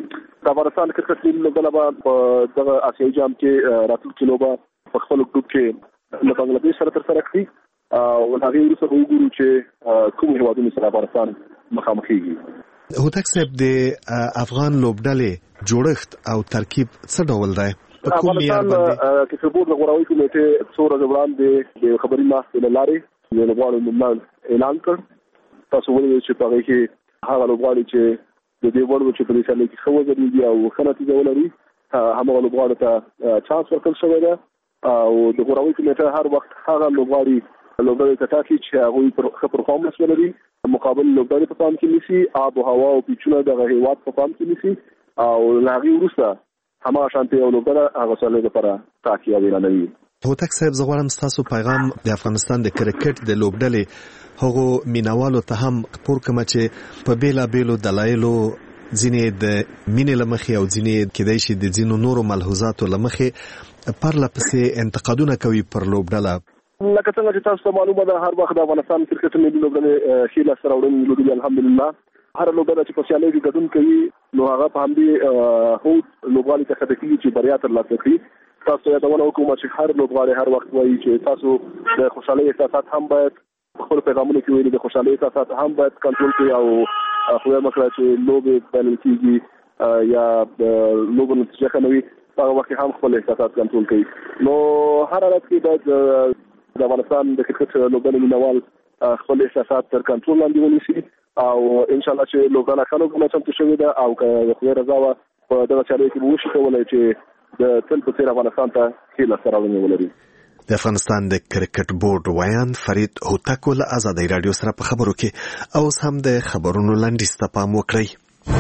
د افغانستان کرکټ ملي لوبډله به په دغه آسیایي جام کې راتلونکې لوبه په خپل ګروپ کې له بنګلادیش سره ترسره کړي او له هغې وروسته به وګورو چې کوم هېوادونو سره افغانستان مخامخېږي. هوتک صاحب، د افغان لوبډلې جوړښت او ترکیب څه ډول دی؟ په کوم معیار باندې؟ کرکټ بورډ د غوراوي کمیټې څو ورځې وړاندې د خبري ناستې له لارې د لوبغاړو نومونه اعلان کړ. تاسو ولیدل چې په هغې کې هغه لوبغاړي چې د دې وړ و چې په دې سیالۍ کې ښه وځلېږي او ښه نتیجه ولري همغه لوبغاړو ته چانس ورکړل شوی دی او د غوراوي کمیټه هر وخت هغه لوبغاړي لوبډلې ته ټاکي چې هغوی ښه پرفارمنس ولري، مقابل لوبډلې په پام کې نیسي، آب و هوا او پیچونه دغه هېواد په پام کې نیسي او له هغې وروسته هماغه شانتې یو لوبډله هغه سیالۍ لپاره ټاکي او اعلانوي. هوتک صاحب، زه غواړم ستاسو پیغام د افغانستان د کرکټ د لوبډلې هغو مینوالو ته هم خپور کړم چې په بېلابېلو دلایلو ځینې د مینې له مخې او ځینې کیدای شي د ځینو نورو ملحوظاتو له مخې پرله پسې انتقادونه کوي پر لوبډله. لکه څنګه چې تاسو ته معلومه ده هر وخت د افغانستان کرکټ ملي لوبډلې ښې لاسته راوړنې لري الحمدلله. هر لوبډله چې په سیالۍ کې ګډون کوي نو هغه په همدې هوډ لوبغاړي ته هڅه کوي چې بریا ترلاسه کړي. تاسو یادونه وکړم چې هر لوبغاړی هر وخت وایي چې تاسو د خوشحالۍ احساسات هم باید خپل پیغامونه کې ویلي د خوشحالۍ احساسات هم باید کنټرول کړي او خو مکړه چې لوبې بلل کېږي یا لوبو نتیجه ښه نه وي هغه وخت هم خپل احساسات کنټرول کړي. نو هر حالت کې باید د افغانستان د کرکټ لوبډلې مینوال خپل احساسات تر کنټرول لاندې ونیسي او ان شاء الله چې لوبډله ښه لوبډله چمتو شوې ده او که د خدای رضا وه په دغه چارې کې به وشي کولی چې د تل په څېر افغانستان ته ښې لاسته راوړنې ولري. د افغانستان د کرکټ بورډ ویان فرید هوتک له ازادۍ راډیو سره په خبرو کې اوس هم د خبرونو لنډیز ته پام وکړئ.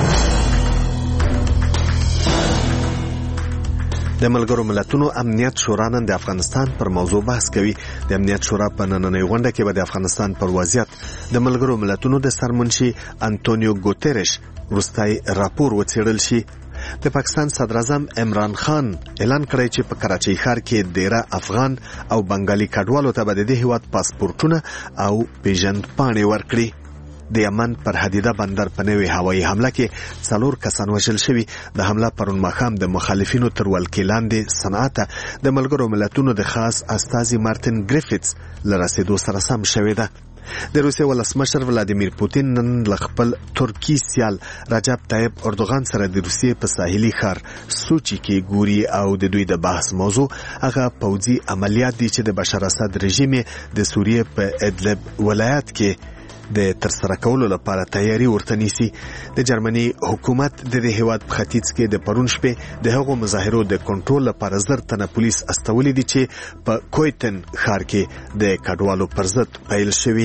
د ملګرو ملتونو امنیت شورا نن د افغانستان پر موضوع بحث کوي. د امنیت شورا په نننۍ غونډه کې به د افغانستان پر وضعیت د ملګرو ملتونو د سرمنشي انټونیو ګوتریش وروستی راپور وڅېړل شي. د پاکستان صدر اعظم عمران خان اعلان کړی چې په کراچۍ ښار کې ډیره افغان او بنګالي کډوالو ته به د دې هیواد پاسپورټونه او پیژند پاڼې ورکړي. د یمن پر حدیده بندر په نوې هوایي حمله کې څلور کسان وژل شوي. د حمله پرون ماښام د مخالفینو تر ولکې لاندې صنعا ته د ملګرو ملتونو د خاص استازي مارټین ګریفټس له رسېدو سره سم شوې ده. د روسیې ولسمشر ولادیمیر پوتین نن له خپل ترکي سیال رجب طیب اردوغان سره د روسیې په ساحلي ښار سوچي کې ګوري او د دوی د بحث موضوع هغه پوځي عملیات دي چې د بشار اسد رژیم د سوریې په ادلب ولایت کې د ترسره کولو لپاره تیاری ورته نیسي. د جرمني حکومت د دې هیواد په ختیځ کې د پرون شپې د هغو مظاهرو د کنټرول لپاره زر تنه پولیس استولي دي چې په کویتن ښار کې د کډوالو پر ضد پیل شوي.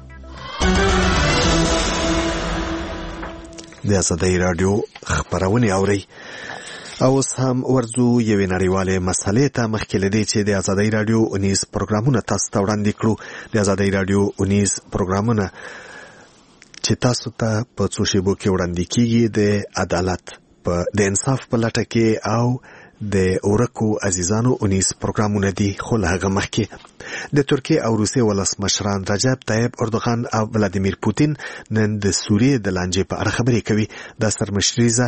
د ازادۍ راډیو خبرونه اورئ. اوس هم ورځو یوې نړیوالې مسلې ته مخکې له دې چې د ازادۍ راډیو اونیز پروګرامونه تاسو ته وړاندې کړو. د ازادۍ راډیو اونیز پروګرامونه چې تاسو ته په څو شیبو کې وړاندې کیږي د عدالت په د انصاف په لټه کې او د اورکو عزیزانو اونیز پروګرامونه دي. خو له هغه مخکې د ترکیې او روسیې ولسمشران رجب طیب اردوغان او ولادیمیر پوتین نن د سوریې د لانجې په اړه خبرې کوي. دا سرمشریزه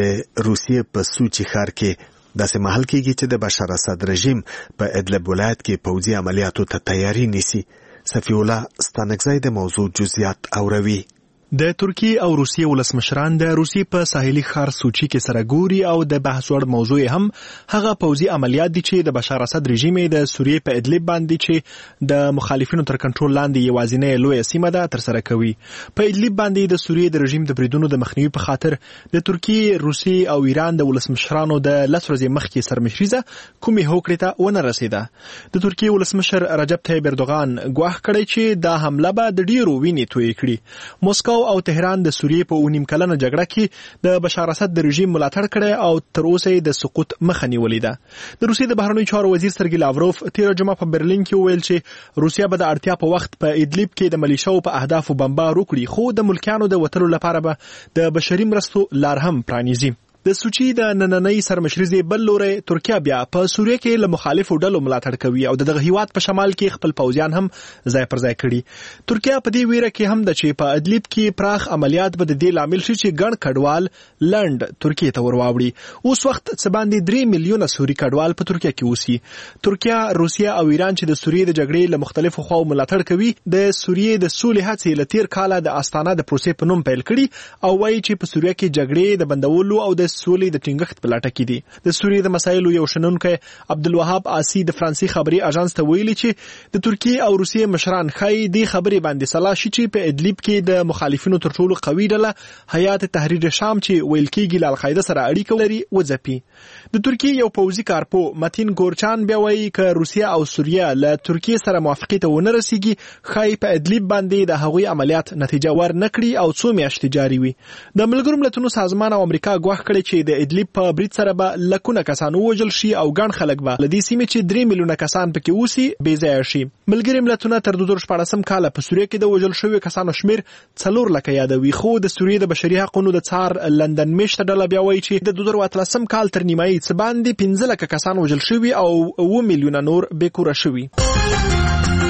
د روسیې په سوچي ښار کې داسې مهال کېږي چې د بشار اسد رژیم په ادلب ولایت کې پوځي عملیاتو ته تیاری نیسي. صفی الله ستانکزی د موضوع جزئیات اوروي. د ترکیې او روسیې ولسمشران د روسیې په ساحلي ښار سوچي کې سره ګوري او د بحث وړ موضوع هم هغه پوځي عملیات دي چې د بشار اسد رژیم د سوریې په ادلب باندې چې د مخالفینو تر کنټرول لاندې یوازینۍ لویه سیمه ده ترسره کوي. په ادلب باندې د سوریې د رژیم د بریدونو د مخنیوي په خاطر د ترکیې، روسیې او ایران د ولسمشرانو د لس ورځې مخکې سرمشریزه کومې هوکړې ته ونه رسیده. د ترکیې ولسمشر رجب طیب اردوغان ګواښ کړی چې دا حمله به د ډیرو وینې تویې کړي. موسکو او تهران د سوریې په اونیم کلنه جګړه کې د بشار اسد د رژیم ملاتړ کړی او تر اوسه د سقوط مخه نیولې ده. د روسیې د بهرنیو چارو وزیر سرګی لاوروف تیر جمعه په برلین کې وویل چې روسیا به د اړتیا په وخت په ادلب کې د ملیشاو په اهدافو بمبار وکړي، خو د ملکیانو د وتلو لپاره به د بشري مرستو لار هم پرانیزي. د سوچي د نننۍ سرمشریزې بل لوري ترکیه بیا په سوریه کې له مخالفو ډلو ملاتړ کوي او دغه هیواد په شمال کې خپل پوځیان هم ځای پر ځای کړي. ترکیه په دې ویره کې هم د چې په ادلب کې پراخ عملیات به د دې لامل شي چې ګڼ کډوال لند ترکیه ته ورواوړي. اوس وخت څه باندې درې میلیونه سوري کډوال په ترکیه کې اوسي. ترکیه، روسیه او ایران چې د سوریې د جګړې له مختلفو خواو ملاتړ کوي د سوریې د سولې هڅې له تیر کاله د استانه د پروسې په نوم پیل کړي او وایي چې په سوریه کې جګړې د بندولو او د سولې د ټینګښت په لټه کې دي. د سوریې د مسایلو یو شنونکی عبدالوهاب آسی د فرانسې خبري اژانس ته ویلي چې د ترکیې او روسیې مشران ښایي دې خبرې باندې سلا شي چې په ادلب کې د مخالفینو تر ټولو قوي ډله حیات تحریر شام چې ویل کېږي له القاعده سره اړیکه لري وځپي. د ترکیې یو پوځي کارپو متین ګورچان بیا وایي که روسیه او سوریه له ترکیې سره موافقې ته ونه رسیږي ښایي په ادلب باندې د هغوی عملیات نتیجه ور نه کړي او څو میاشتې جاري وي. د ملګرو ملتونو سازمان او امریکا ګواښ کړی چې د ادلب په برید سره به لکونه کسان ووژل شي او ګڼ خلک به له دې سیمې چې درې میلیونه کسان پکې اوسي بې ځایه شي. ملګري ملتونه تر دوه زره شپاړسم کاله په سوریه کې د وژل شویو کسانو شمیر څلور لکه یادوي، خو د سوریې د بشري حقوقو د څار لندن میشته ډله بیا وایي چې د دوه زره اتلسم کال تر نیمایي څه باندې پنځه لکه کسان وژل شوي او اوه میلیونه نور بې کوره شوي.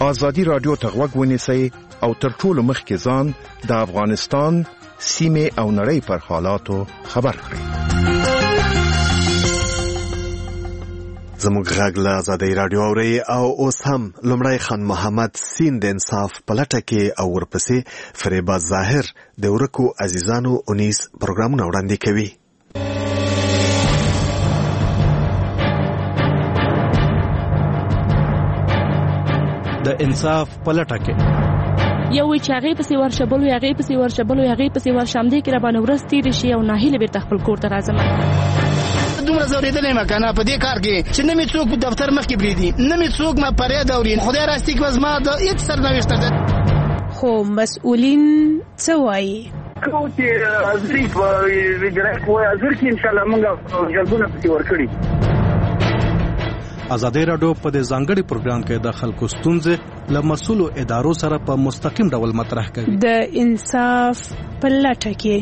ازادي رادیو ته غوږ ونیسئ او تر ټولو مخکې ځان د افغانستان سیمه او نړۍ پر حالاتو خبر کړئ. زموږ غږ له ازادي رادیو اوري او اوس هم لومړی خان محمد سین د انصاف پلټه کې او ورپسې فریبا ظاهر د ورکو عزیزانو اونیس پروګرامونه وړاندې کوي. د انصاف پلټه کې یو وی چې هغه پسې ورشبل وي هغه پسې ورشبل وي هغه پسې ورشم دي کې را باندې ورس تیر شي او ناهیله بیرته خپل کور ته راځم. دومره زوریدلې مکنه په دې کار کې چې نه می څوک په دفتر مخ کې بریدي نه می څوک ما پرې دورین خدای راستي کې وزما د هیڅ سرنوشت ده. خو مسؤلین څه وایي کو چې ازری په ویډرک وای ازر کې ان شاء الله موږ جلبونه پکې ورکړي. ازادي رادیو په دې ځانګړي پروګرام کې د خلکو ستونزې له مسؤلو ادارو سره په مستقیم ډول مطرح کوي. د انصاف پلټه کې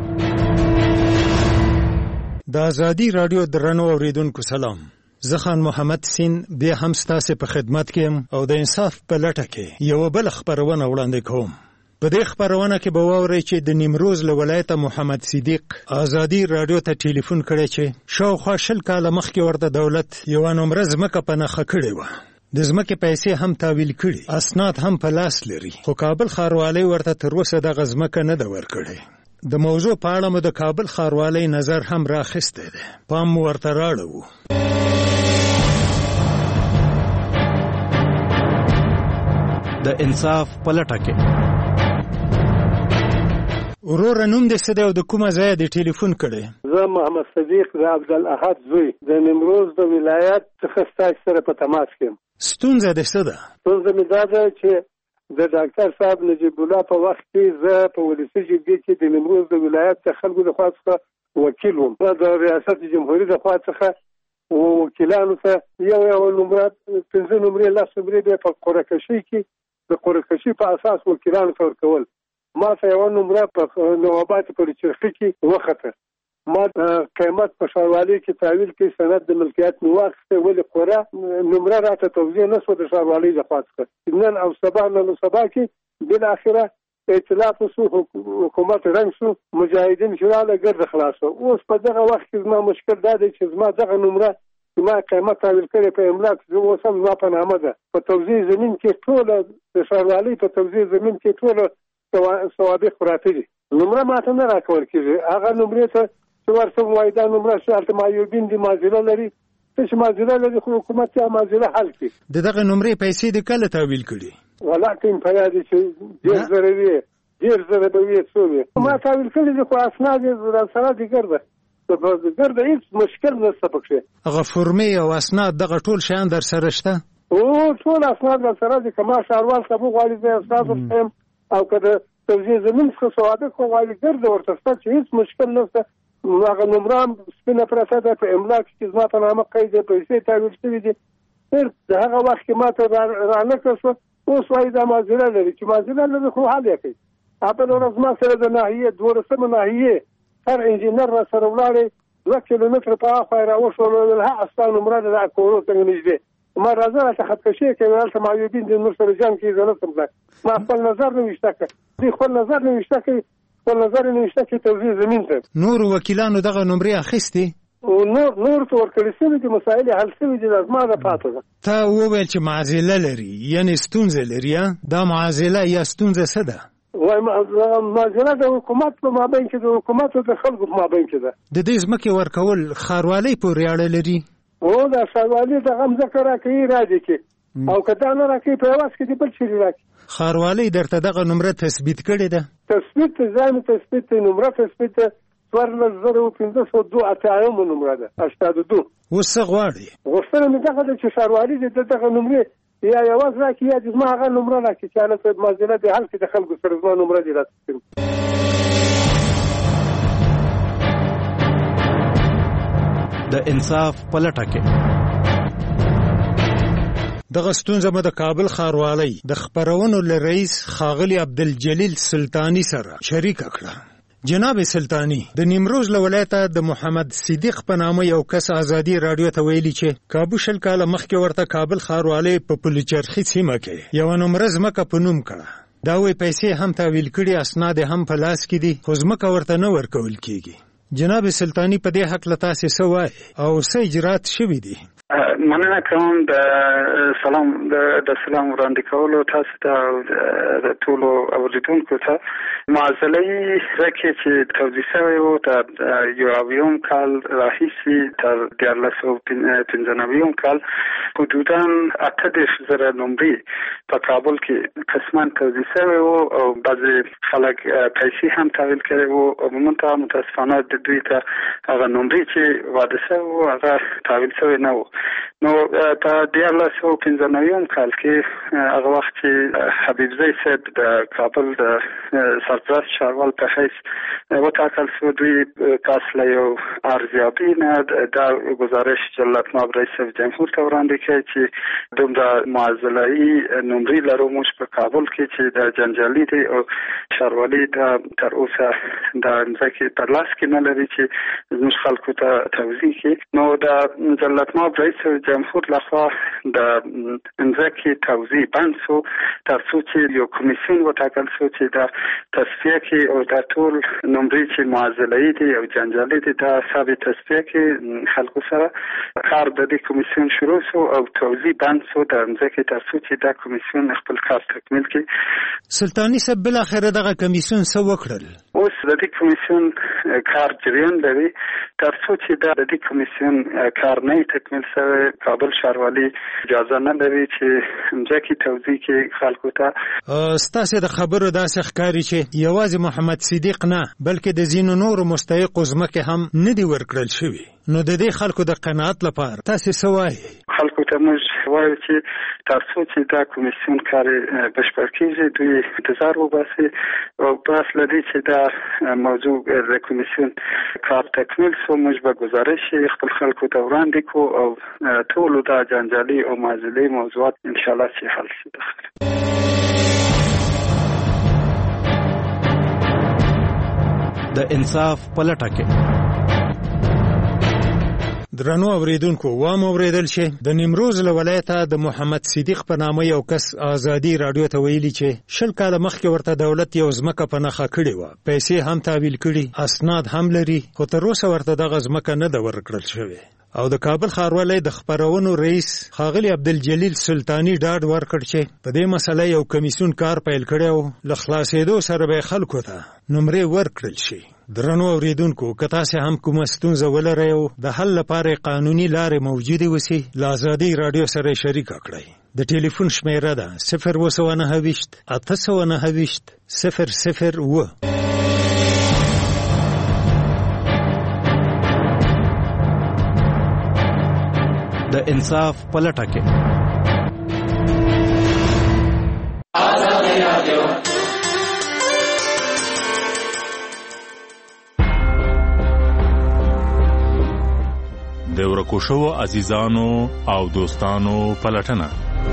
د ازادي رادیو درنو اوریدونکو سلام. زه خان محمد سین بیا هم ستاسو په خدمت کې او د انصاف پلټه کې یو بل خبرونه وړاندې کوم. په دې خبرونه کې به واورئ چې د نیمروز له ولایت محمد صدیق ازادي رادیو ته ټلیفون کړی چې شاوخوا شل کاله مخکې ورته دولت یو نمبر ځمکه په نښه کړې وه. د ځمکې پیسې هم تحویل کړي، اسناد هم په لاس لري، خو کابل ښاروالۍ ورته تر اوسه دغه ځمکه نه ده ورکړې. د موضوع په اړه مو د کابل ښاروالۍ نظر هم راخیستی دی، پام مو ورته راړو. د انصاف پلټه کې ورور نوم دې څه دی او د کومه ځای دې ټلیفون کړی؟ زه محمد صدیق د عبدالاحد زوی د نیمروز د ولایت څخه ستاسو سره په تماس کې یم. ستونزه دې څه ده؟ ستونزه مې دا ده چې د ډاکټر صاحب نجیب الله په وخت کې زه په ولسي جرګې کې د نیمروز د ولایت د خلکو د خوا څخه وکیل وم. د ریاست جمهوریت د خوا څخه وکیلانو ته یو یو نمرات پنځه نمرې لس نمرې به په قرعه کشي کې د قرعه کشي په اساس وکیلانو ته ورکول. ما ته یو نمره په نوابات پر چرخي کې وخته. ما قیمت په ښاروالۍ کې تحویل کې سند د ملکیت مې واخیسته، ولې قرعه نمره راته توضیح نه شوه د ښاروالۍ د خوا څخه. نن او سبا نن او سبا کې بالاخره ائتلاف وشو، حکومت رنګ شو، مجاهدین شراله ګرد خلاص شو. اوس په دغه وخت کې زما مشکل دا دی چې زما دغه نمره ما قیمت تحویل کړی په املاک زه اوس هم زما په نامه ده. په توزیع زمین کې ټوله د ښاروالۍ په توزیع زمین کې ټوله سوابق پراته دي. نمره ماته نه راکول کېږي. هغه نمرې ته چې ورسم وایي دا نمره چې هلته معیوبین دي، معذله لري. څه چې معذله لري خو حکومت یې معذله حل کړي. د دغه نمرې پیسې د کله تحویل کړي؟ والله ټیم په یاد چې ډېر زره وي، ډېر زره به وي، څو وي. ما تحویل کړي دي خو اسناد یې راسره دي ګرده ګرده هېڅ مشکل نشته پکښې. هغه فورمې او اسناد دغه ټول شیان در سره شته؟ او ټول اسناد در سره دي. که ما ښاروال صاحب وغواړي زه استاد ورته او که د توزیع زمین څخه سوابق وغواړي ګرده ورته شته چې هېڅ مشکل نشته. هغه نمره هم سپینه پرته ده په املاک کې زما په نامه قید دی، پیسې تحویل شوي دي. د هغه وخت کې ما ته رانه کړه شوه. اوس وایي دا معذله لري. چې معذله لري خو حل یې کوي. بله ورځ ما سره د ناحیې دولسمه ناحیې هر انجینر را سره ولاړې دوه کیلومتره په هاخوا یې راوښولل. هغه ستا نمره ده د کورو څنګه نږدې. ما راځه راته خطکشي کوي، هلته معیوبین دي، نور سره جنګ کېږي، زه نه شم تللی. ما خپل نظر نه ویشته کړ. دوی خپل نظر نه ویشته کوي، خپل نظر یې نه ویشته کوي توزیع زمین ته. نورو وکیلانو دغه نمرې اخیستې؟ نور نور ته ورکړې شوي دي، مسایل یې حل شوي دي، زما ده پاته ده. تا وویل چې معضله لري، یعنې ستونزه لري. دا معضله یا ستونزه څه ده؟ وای معضله د حکومت په مابین کې د حکومت او د خلکو په مابین کې ده. د دې ځمکې ورکول ښاروالۍ پورې اړه لري؟ او دا ښاروالۍ دغه مځکه راکوي راځي کې، او که دا نه راکوي په یوازې کې دې بل شي راکوي. ښاروالۍ درته دغه نمره تثبیت کړې ده؟ تثبیت ځای مې تثبیت دی، نمره تثبیت ده. څوارلس زره پنځه سوه دوه اتیایمه نمره ده، هشتاد و دو. اوس څه غواړې؟ غوښتنه مې دغه ده چې ښاروالۍ دې دغه نمرې یا یوازې راکړي یا دې زما هغه نمره راکړي چې هلته معضله دې حل کړي، د خلکو سره زما نمره دې راته کړي. د انصاف پلټه کې دغه ستونزه مو د کابل ښاروالۍ د خپرونو له رئیس ښاغلي عبدالجلیل سلطاني سره شریکه کړه. جناب سلطانی د نیمروز له ولایته د محمد صدیق په نامه یو کس ازادي رادیو ته ویلي چې کابو شل کاله مخکې ورته کابل ښاروالۍ په پلچرخي سیمه کې یوه نمره ځمکه په نوم کړه. دا وایي پیسې هم تحویل کړي، اسناد هم په لاس کې دي، خو ځمکه ورته نه ورکول کېږي. جناب سلطانی په دې حق له تاسې څه وایي او څه اجرات شوي دي؟ مننه کوم د سلام د سلام وړاندې کولو تاسو ته او د ټولو اوریدونکو ته. معضلې راکې چې توضیح شوی و تر یو اویایم کال راهیسې تر دیارلس سوه پنځه نوي کال حدودا اته دېرش زره نمرې په کابل کې قسمان توضیح شوی و او بعضې خلک پیسې هم تحویل کړی و او منتها متاسفانه د دوی ته هغه نمرې چې واده شوی و هغه تحویل شوی نه و. نو په دیارلس سوه پنځه نوي کال کې هغه وخت چې حبیبزی صاحب د کابل د سرپرست ښاروال په حیث وټاکل شو، دوی تاسو له یو ارزیابي نه دا ګزارش جلالت مآب رئیس جمهور ته وړاندې کړی چې دومره معضله‌ای نمرې لرو موږ په کابل کې چې د جنجالي دی او ښاروالي دا تر اوسه د ځمکې په لاس کې نه لري چې زموږ خلکو ته توضیح کړي. نو د جلالت مآب رئیس جمهور لخوا د ځمکې توضیح بند شو تر څو چې یو کمیسیون وټاکل شو چې دا تصفیه کې او دا ټول نمرې چې معضله‌ای دي او جنجالي دي دا ثابت تصفیه کې خلکو سره کار د دې کمیسیون شروع شو او توضیح بند شو د ځمکې تر څو چې دا کمیسیون خپل کار تکمیل کړي. سلطانی صاحب بالاخره دغه کمیسیون څه وکړل؟ اوس د دې کمیسیون کار جریان لري تر څو چې دا د دې کمیسیون کار نه تکمیل شوی کابل ښاروالي اجازه نه لري چې ځمکې توضیح کې خلکو ته. ستاسو د خبرو داسې ښکاري چې یوازې محمد صدیق نه بلکې د ځینو نورو مستحقو ځمکې هم نه دي ورکړل شوي. نو د دې خلکو د قناعت لپاره تاسو څه وایي؟ خلکو ته موږ وایو چې تر څو چې دا کمیسیون کار بشپړ کېږي دوی انتظار وباسي او پس له دې چې دا موضوع د کمیسیون کار تکمیل شو موږ به ګزارش خپل خلکو ته وړاندې کړو او ټولو دا جنجالي او معضلې موضوعات انشاءالله چې حل شي. د انصاف پلټه کې درنو اوریدونکو وام اوریدل چې د نیمروز له ولایته د محمد صدیق په نامه یو کس ازادي رادیو ته ویلي چې شل کاله مخکې ورته دولت یو ځمکه په نښه کړې وه، پیسې هم تحویل کړي، اسناد هم لري، خو تر اوسه ورته دغه ځمکه نه ده ورکړل شوې. او د کابل ښاروالۍ د خپرونو رئیس ښاغلي عبدالجلیل سلطانی ډاډ ورکړ چې په دې مسله یو کمیسیون کار پیل کړی او له خلاصېدو سره به خلکو ته نمرې ورکړل شي. درنو اوریدونکو که تاسې هم کومه ستونزه ولرئ او د حل لپاره قانوني لارې موجودې وسي له ازادي راډیو سره یې شریکه کړئ. د ټلیفون شمیره ده صفر اووه سوه نهه ویشت اته سوه نهه ویشت صفر صفر اووه. د انصاف پلټه کې د ورکو شوو عزیزانو او دوستانو پلټنه.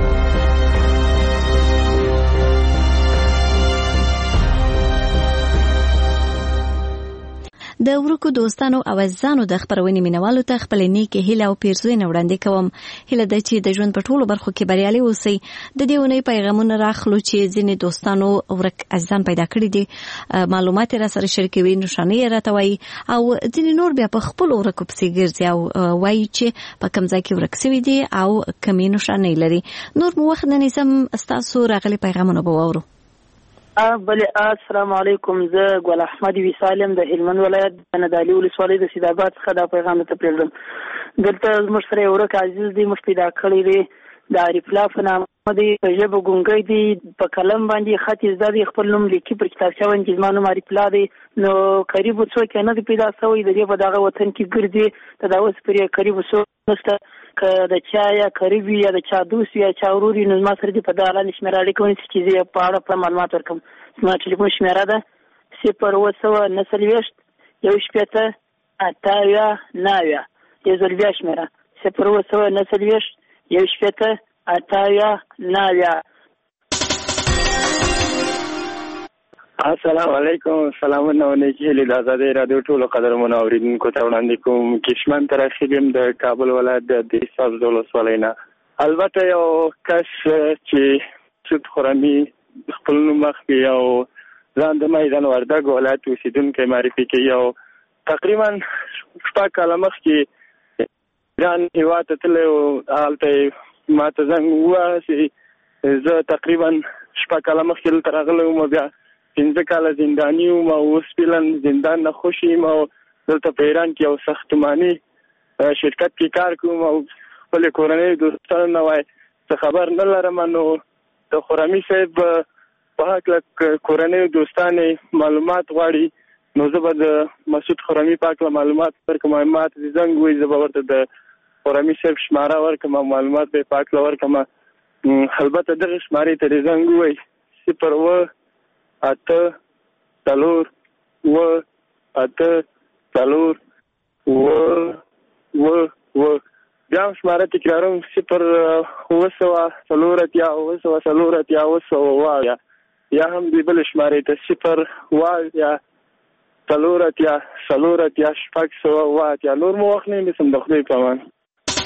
د ورکو دوستانو او عزیزانو د خبرونې مینوالو ته خپل نیکه هیله او پیرزوینه وړاندې کوم. هیله ده چې د ژوند په ټولو برخو کې بریالي اوسئ. د دې اونۍ پیغامونه راخلو چې ځینې دوستانو ورک عزیزان پیدا کړي دي، معلومات را سره شریکوي، نشانې یې راته وایي او ځینې نور بیا په خپلو ورکو پسې ګرځي او وایي چې په کوم ځای کې ورک سوي دي او کومې نشانې لري. نور مو وخت نه نیسم، ستاسو راغلي پیغامونه به واورو. بله السلام علیکم، زه ګل احمد ویسالم د هلمند ولایت بندالي ولسوالۍ د سیدآباد څخه دا پیغام ته پرېږدم. دلته زموږ سره یو ورک عزیز دی، موږ پیدا کړی دی، د عارف الله په نامه دی، په ژبه ګونګی دی، په قلم باندې خط یې زده دی، خپل نوم لیکي پر کتابچه باندې، زما نوم عارف الله دی. نو قریبو څوک یې نه دی پیدا شوی، د دې په دغه وطن کې ګرځي، د دا اوس پرې قریبو څوک نشته، که د چا یا قریب وي یا د چا دوست یا چا ورور وي، نو زما سره دې په دغه لاندې شمېره اړیکه ونیسي چې زه یې په اړه پوره معلومات ورکړم. زما ټلیفون شمېره ده صفر اووه سوه نهه څلوېښت یو شپېته اته اویا نهه اویا. یو ځل بیا شمېره صفر اووه سوه نهه څلوېښت یو شپېته اته اویا نهه اویا. السلام علیکم. سلامونه او نیکي هیلې د ازادۍ راډیو ټولو قدرمنو اورېدونکو ته وړاندې کوم. کشمن ترخیب یم د کابل ولایت د دهساز د ولسوالۍ نه. البته یو کس چې سود خرمي خپل نوم مخکې او ځان د میدان وردګ ولایت اوسېدونکی معرفي کوي او تقریبا شپږ کاله مخکې ایران هېواد ته تللی و. هلته ما ته زنګ ووهه چې زه تقریبا شپږ کاله مخکې دلته راغلی وم، بیا پنځه کاله زنداني وم او اوس فعلا زندان نه خوښ یم او دلته په ایران کې یو ساختماني شرکت کې کار کوم او خپلې کورنۍ دوستانو نه وای څه خبر نه لرم. نو د خرمي صاحب په هکله کورنۍ دوستانې معلومات غواړي، نو زه به د مسعود خرمي په هکله معلومات ورکړم. ما ته دې زنګ ووایي، زه به ورته د خرمي صاحب شماره ورکړم او معلومات به یې په هکله ورکړم. البته دغه شمارې ته دې زنګ ووایي صفر اوه اته څلور اوه اته څلور اوه اوه اوه. بیا هم شماره تکراروم صفر اوه سوه څلور اتیا اوه سوه څلور اتیا اوه سوه اوه اویا. یا هم دې بلې شمارې ته صفر اوه اتیا څلور اتیا څلور اتیا شپږ سوه اوه اتیا. نور مو وخت نه نیسم، د خدای په امان.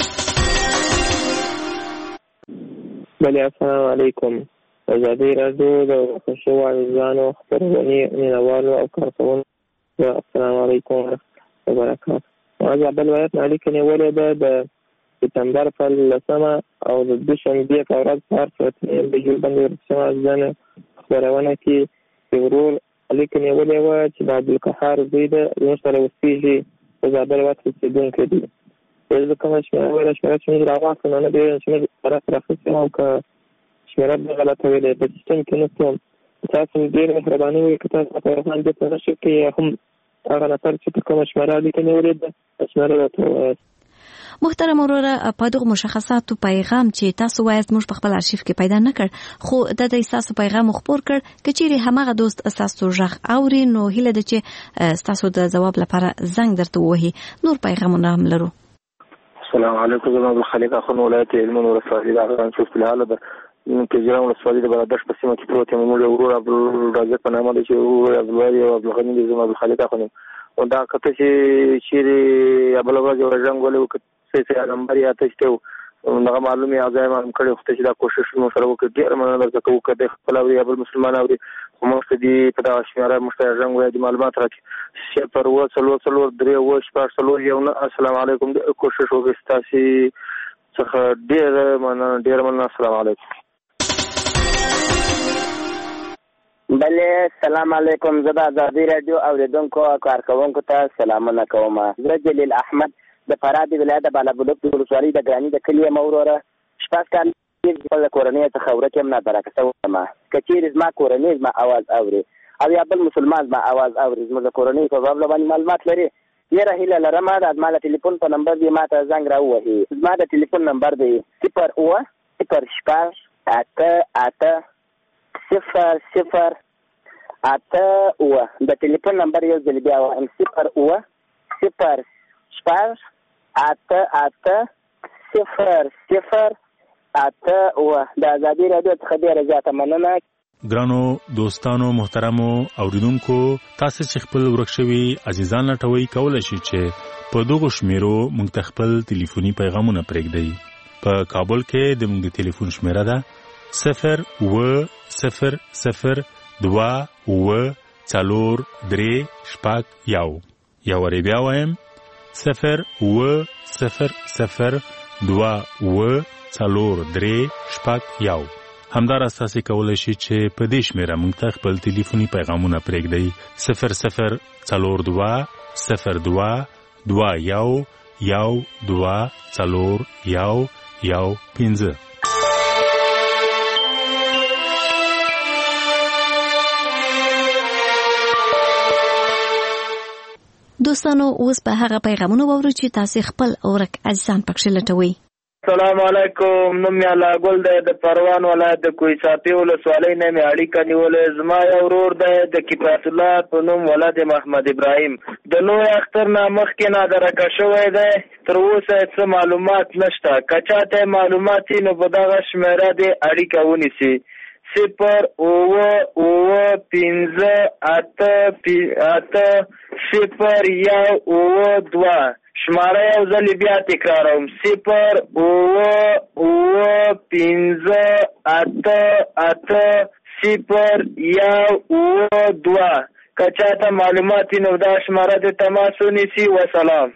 بله السلام علیکم. ازادي راډیو د خوشو عزیزانو خبرونې مینوالو او کارکوونکو السلام علیکم ورحمة الله وبرکاته. ما زابل ولایت نه اړیکه نیولې ده د سپتمبر په لسمه او د دوشنبې په ورځ سهار په اته بجې باندې ورسمه عزیزانو خبرونه کې چې ورور اړیکه نیولې وه چې د عبدالقهار زوی ده، زموږ سره اوسېږي، په زابل ولایت کې اوسېدونکی دی. زه کومه شمېره ویله شمېره چې موږ راواخلو نو نه دې ویل چې موږ سره راخیستې او که شمېره به غلطه ویلې په سیسټم کې نه ستوم. تاسو ډېر مهرباني وکړئ که تاسو پیغام دې ته نشئ کوي، هم هغه نفر چې په کومه شمېره اړیکه نیولې ده شمېره راته ووایاست. محترم وروره، په دغو مشخصاتو پیغام چې تاسو وایاست موږ په خپل آرشیف کې پیدا نه کړ، خو د دې تاسو پیغام خپور کړ. که چیرې هماغه دوست تاسو غږ اوري نو هیله ده چې تاسو د جواب لپاره زنګ درته ووهي. نور پیغامونه هم لرو. السلام علیکم. زه عبدالخالق اخون ولایت هلمند ولسوالۍ د افغان چې په حاله ده کجران ولسوالۍ د بلادش په سیمه کې پروت یم. موږ ورور عبدالرازق په نامه دی چې ورور عبدالوالي او عبدالغني دی. زه عبدالخالق اخون یم. او دا کته چې چیرې بله ورځ یو رنګ ولې وکړ چې نمبر یې اته شته و دغه معلوم یې ځای معلوم کړی، خو چې دا کوشش مو سره وکړ ډېر مننه درته کوو. که دی خپل اوري یا بل مسلمان اوري خو موږ ته دې په دغه شمېره موږ ته رنګ وایي معلومات راکړي صفر اوه څلور څلور درې اوه شپږ څلور یو نه. السلام علیکم. کوشش وکړئ ستاسې څخه ډېره مننه ډېره مننه. السلام علیکم. بله سلام علیکم. زه د ازادي راډیو اورېدونکو او کارکوونکو ته سلامونه کوم. زه جلیل احمد د فراه د ولایت د بالابلوک د ولسوالۍ د ګراني د کلي یم. وروره شپږ کاله خپله کورنۍ څخه ورک یم، نادرکه شوی یم. که چیرې زما کورنۍ زما اواز اوري او یا بل مسلمان زما اواز اوري، زموږ د کورنۍ په باب باندې معلومات لري، ډېره هیله لرم د زما د ټلیفون په نمبر دې ما ته زنګ راووهي. زما د ټلیفون نمبر دی صفر اوه صفر شپږ اته اته صفر صفر اته اوه. د ټلیفون نمبر یو ځل بیا وایم صفر اوه صفر شپږ اته اته صفر صفر اته اوه. د ازادي راډیو څخه ډېره زیاته مننه. ګرانو دوستانو محترمو اوریدونکو، تاسو چې خپل ورک شوي عزیزان لټوي کولای شئ چې په دغو شمیرو موږ ته خپل ټلیفوني پیغامونه پرېږدئ. په کابل کې د موږ د ټلیفون شمیره ده صفر اوه صفر صفر دوه اوه څلور درې شپږ یو. یا وری بیا وایم صفر اوه صفر صفر دوه اوه څلور درې شپږ یو. همداراز تاسو کولی شئ چې په دې شمیره موږ ته خپل ټلیفوني پیغامونه پرېږدئ صفر صفر څلور دوه صفر دوه دوه یو یو دوه څلور یو یو پنځه. دوستانو اوس به هغه پیغامونه واورو چې تاسو خپل اورک عزیزان پکښې لټوي. السلام علیکم. نوم مې الله ګل دی، د پروان ولایت د کوه صافي ولسوالۍ نه مې اړیکه نیولې. زما یو ورور دی د کفایت الله په نوم ولد محمد ابراهیم، د لوی اختر نه مخکې نادرکه شوی دی. تر اوسه څه معلومات نشته. که چاته معلومات وي نو په دغه شمېره دې اړیکه ونیسي صفر اوه اوه پنځه اته اته صفر یو اوه دوه. شماره یو ځل بیا تکراروم صفر اوه اوه پنځه اته اته صفر یو اوه دوه. که چاته معلومات وي نو دا شماره د تماس ونیسي. وسلام.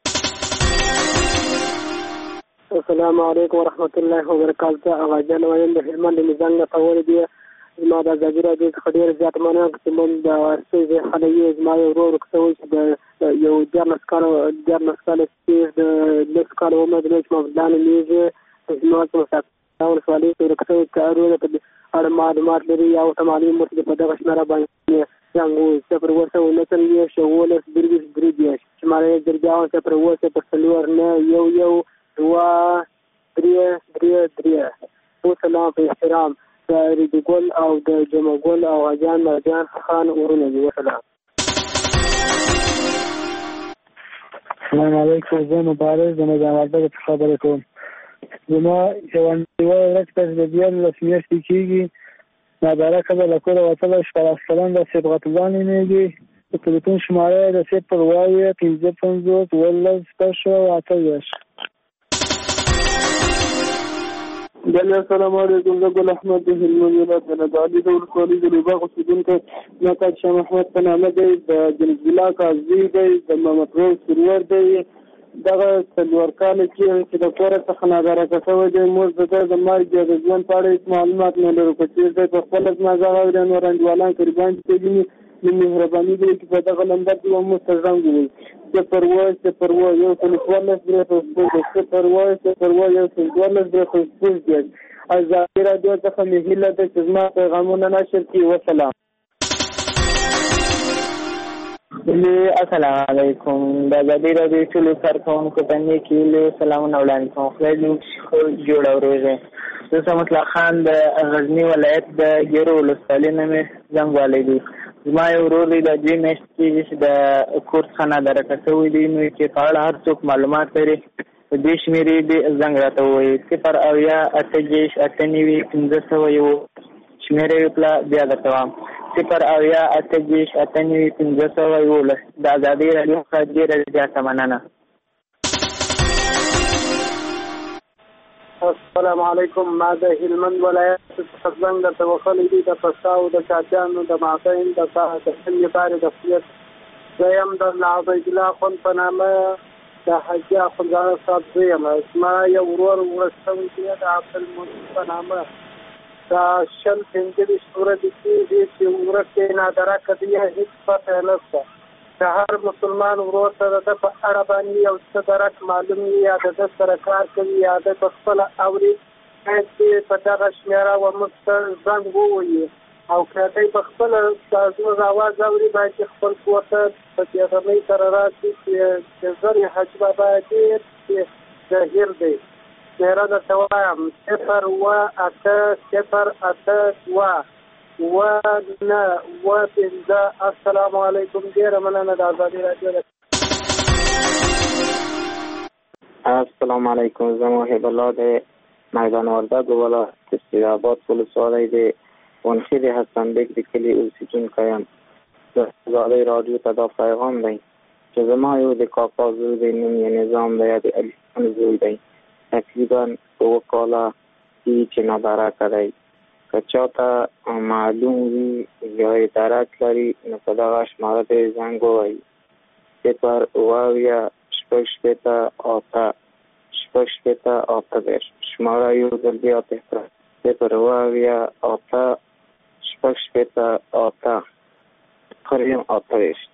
السلام علیکم ورحمت الله وبرکاته. اغاجان وایم د هلمند میزان نه تاول دی. زما د ازادي راډیو څخه ډېر زیات مننه چې موږ د وارثې خلک یې زما یو ورور کوي چې د یو دیارلس کاله دیارلس کاله چې د لس کاله عمر د لوی محمدان میږي زما څخه مسافر ولسوالۍ کې ورکوي کارونه په اړه معلومات لري یا ورته معلوم ورته په دغه شمېره باندې څنګه صفر اوه سوه نهه څلوېښت اوولس درویشت درې دېرش. شماره یې زرګیاوه صفر اوه صفر څلور نه یو یو دوه درې درې درې. وسلام په احترام د ریډي ګل او د جمع ګل او اجان مرجان خان ورونه دي. وسلام. السلام علیکم. زه مبارز د نظام وردګ څخه خبرې کوم. زما یوه نړیواله ورځ په د دیارلس میاشتې کېږي. ناباره ښځه له کوره وتله شپاړس کلن ده صبغت الله نومېږي. د تلیفون شماره یې د صفر اووه پنځه پنځوس اوولس شپږ سوه اته دېرش. بله السلام علیکم. زه ګل احمد د هلمند ولایت د نادعلي د ولسوالۍ د لوباغ اوسېدونکی نقاد شاه محمد په نامه دی. د جنت الله کاظمي دی. د محمد روز سرور دی. دغه څلور کاله کې چې د کوره څخه نابرکه شوی دی. موږ د ده د مرګ یا د ژوند په اړه هېڅ معلومات نه لرو. که چېرې دی په خپله زما غږ اوري نو رنډوالان قربان چې ویني نو مهرباني دی چې په دغه نمبر کې به موږ ته زنګ ووایي. صفر اووه صفر اووه یو سل څوارلس درې سوه شپږ صفر اووه صفر اووه یو سل څوارلس درې سوه شپږ دېرش. ازادي راډیو څخه مې هیله ده چې زما پیغامونه نشر کړي. وسلام. السلام علیکم. د ازادي راډیو ټولو کارکوونکو ته نیک هیلې سلامونه وړاندې کوم. خدای دې ښه جوړ او روزي. زه سمت الله خان د غزني ولایت د ګیرو ولسوالۍ نه مې زنګ والی دی. زما یو ورور دی د دوې میاشتې کېږي چې د کور څخه نادرکه شوی دی. نو چې په اړه هر څوک معلومات لري په دې شمېرې دې زنګ راته ووایي. صفر اویا اته دېرش اته نوي پنځه سوه یو. شمېره یې پله بیا درته وایم صفر اویا اته دېرش اته نوي پنځه سوه یولس. د ازادۍ راډیو څخه ډېره زیاته مننه. السلام علیکم. ما د هلمند ولایت څخه زنګ درته وهلی دی د پساو د چاچیانو د مابین د څنګ لپاره د فیت. زه یم د الله عبیدالله اخوند په نامه د حاجي اخندزاده صاحب زوی یم. زما یو ورور ورک شوی دی د عبدالمجید په نامه. دا شل پنځه دېرش ورځې کېږي چې ورک یې نادرکه دی. هېڅ پته یې نشته. د هر مسلمان ورور سره د په اړه باندې یو څه درک معلوم وي یا د ده سره کار کوي یا د په خپله اوري باید چې په دغه شمېره وموږ ته زنګ ووایي. او که دی په خپله زموږ اواز اوري باید چې خپل کور ته په بېغمۍ سره راشي چې زر یې حاجي بابا ډېر جاهل دی. شمېره درته وایم صفر اووه اته صفر اته دوه اووه نه اووه پنځه. السلام علیکم. ډېره مننه د ازادي راډیو. السلام علیکم. زه محب الله د میدان وردګ ولایت استراباد ولسوالۍ د ونخې د حسن بیګ د کلي اوسېدونکی یم. د ازادۍ راډیو ته دا پیغام دی چې زما یو د کاکا زوی دی. نوم یې نظام دی یا د علي خان زوی دی. تقریبا اووه کاله کېږي چې نابرکه دی. که چاته معلوم وي یا یې درک لري نو په دغه شماره ته یې زنګ ووایي. صفر اووه اویا شپږ شپېته اته شپږ شپېته اته دېرش. شماره یو ځل بیا تکرار صفر اووه اویا اته شپږ شپېته اته فریم اته دېرش.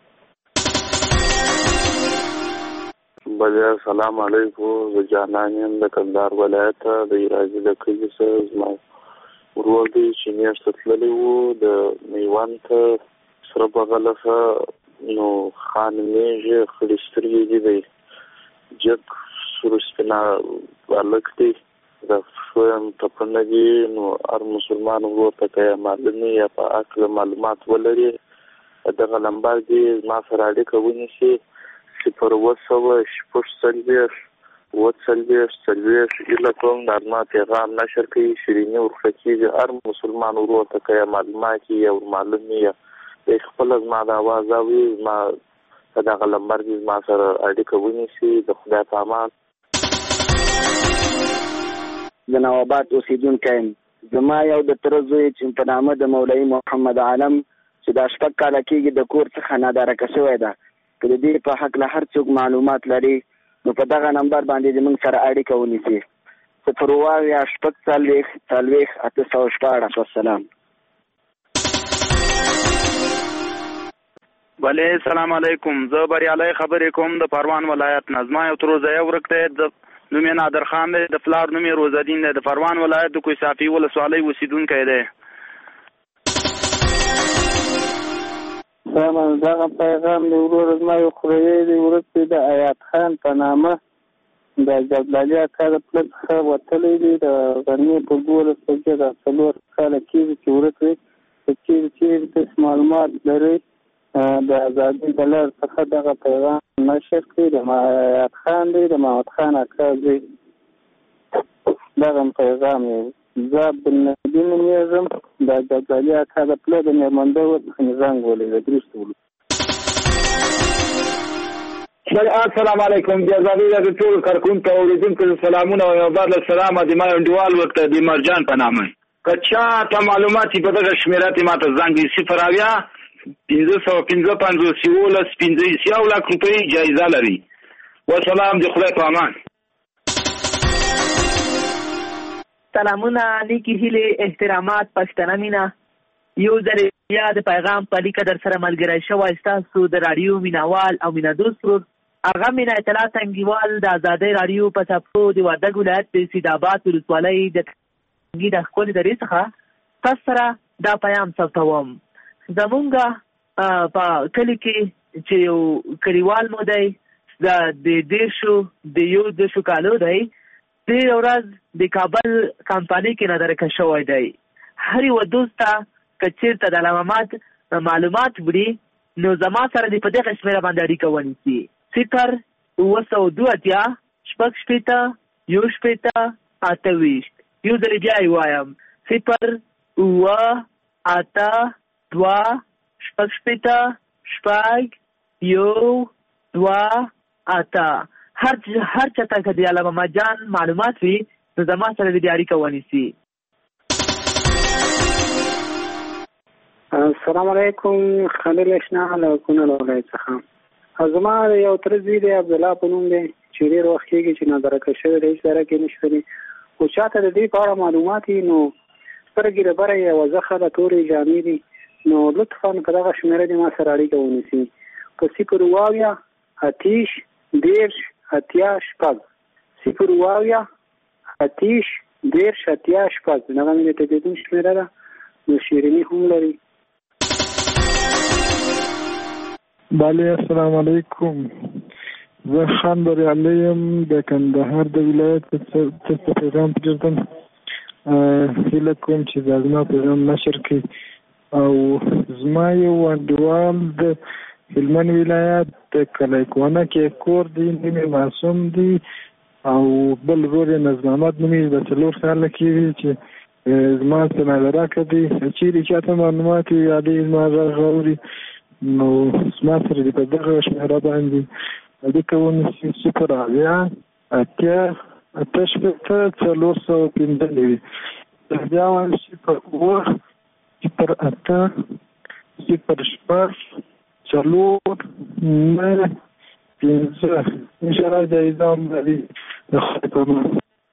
بله السلام علیکم. زه جانان یم د کندهار ولایت د ایرازي د کلي څخه. زما ورور دی چې میاشته تللی وو د میوند سره بغله ښه نو خان میږي خړې سترګې دی. جګ سور سپینه هلک دی. د ښه ټپنه دي. نو هر مسلمان ورور ته که یې معلوم یا په هکله معلومات ولري دغه نمبر دی زما سره اړیکه ونیسي. صفر اووه سوه شپږ څلوېښت و څلوېښت څلوېښت ایله کوم د زما پیغام نشر کوي شیریني ورکړه کېږي هر مسلمان ورور ته که یې معلومات وي یا ورمعلوم وي یا خپله زما د اواز اوري زما په دغه لمبر کې زما سره اړیکه ونیسي د خدای په امان. د نواباد اوسېدونکی یم. زما یو د تره زوی چې په نامه د مولوي محمد عالم چې دا شپږ کاله کېږي د کور څخه نادارکه شوی ده. که د دې په هکله هر څوک معلومات لري نو په دغه نمبر باندې زموږ سره اړیکه ونیسي. صفر اووه اویا شپږ څلوېښت څلوېښت اته سوه شپاړس. والسلام. بله سلام علیکم. زه بریالی خبرې کوم د پروان ولایت نه. زما یو تر ځایه ورک دی، نوم یې نادر خان دی، د پلار نوم یې روزالدین دی، د پروان ولایت د کوه صافي ولسوالۍ اوسېدونکی دی. دغه پیغام د ورور زما یو خوریی دی ورک دی د ایات خان په نامه د جبلالي اکا د پله څخه وتلی دی د غرمې په دولس بجې د څلور کاله کېږي چې ورک دی. که چېرې چېرې داسې معلومات لرئ د ازادۍ د لار څخه دغه پیغام نشر کړي. د ایات خان دی د محمد خان اکا زوی. دغه پیغام یې زه عبدالنبي نومېږم د جبلالي اکا د پله د مېرمندو څخه مې زنګ ولېږه درېشت ولو. السلام علیکم. د ازادۍ راډیو ټولو کارکوونکو او اورېدونکو سلامونه او یو بل سلام د ما انډیوال ورته د مرجان په نامه. که چا ته معلومات په دغه شمېره ته ما ته زنګ وي صفر اویا پنځه سوه پنځه پنځوس یولس پنځه یو لاک روپۍ جایزه لري. وسلام، د خدای په امان. سلامونه، نیکې هیلې، احترامات، پښتنه مینه. یو ځل بیا د پیغام په لیکه در سره ملګری شوی ستاسو د راډیو مینوال او مینهدوست ورور هغه مینه اطلاع تنګیوال د ازادۍ راډیو په څپو د وردګ ولایت د سیدآباد ولسوالۍ د تنګي د ښکلې درې څخه تاسو سره دا پیام ثبتوم. زمونږ په کلي کې چې یو کلیوال مو دی د دېرشو د یو دېرشو کالو دی، تېره ورځ د کابل کمپنۍ کې نادرکه شوی دی. هر یوه دوست ته که چېرته د علامات معلومات وړي نو زما سره دې په دغه شمېره باندې اړیکه ونیسي. صفر اووه سوه دوه اتیا شپږ شپېته یو شپېته اته ویشت. یو ځل بیا یې وایم، صفر اووه اته دوه شپږ شپېته شپږ یو دوه اته. هر هر چاته که د علامه مجان معلومات وي نو زما سره دې اړیکه ونیسي. السلام علیکم. خلیل اشنا له کونړ ولایت څخه. زما یو تره زوی دی عبدالله په نوم دی چې ډېر وخت کېږي چې نادرکه شوی دی، هېڅ درکې نه شولي. خو چاته د دې په اړه معلومات وي نو سترګې د بره یې وضخه د تورې جامې دي نو لطفا په دغه شمېره دې ما سره اړیکه ونیسي. په صفر اووه اویا اتیش دېرش اتیا شپږ. صفر اووه اویا اتیش دېرش اتیا شپږ. دغه مې د تلویزیون شمېره ده، نو شیریني هم لري. بله السلام علیکم. زه خان بریالی یم د کندهار د ولایت څخه پیغام پرېږدم. هیله کوم چې دا زما پیغام نشر کړي. او زما یو انډیوال د هلمند ولایت د کلیکونه کې کور دی، نوم یې معصوم دی، او بل ورور یې نظم احمد نومېږي. د څلور کاله کېږي چې زما څه نادراکه دی. چېرې چاته معلومات وي یا دې زما غږ اوري نو زما سره دې په دغه شمېره باندې اړیکه ونیسي. صفر اویا اتیا اته شپېته څلور سوه پنځه نوي. بیا وایم صفر اووه صفر اته صفر شپږ څلور نه پنځه. انشاءالله جایزه هم لري. د خدای په امان.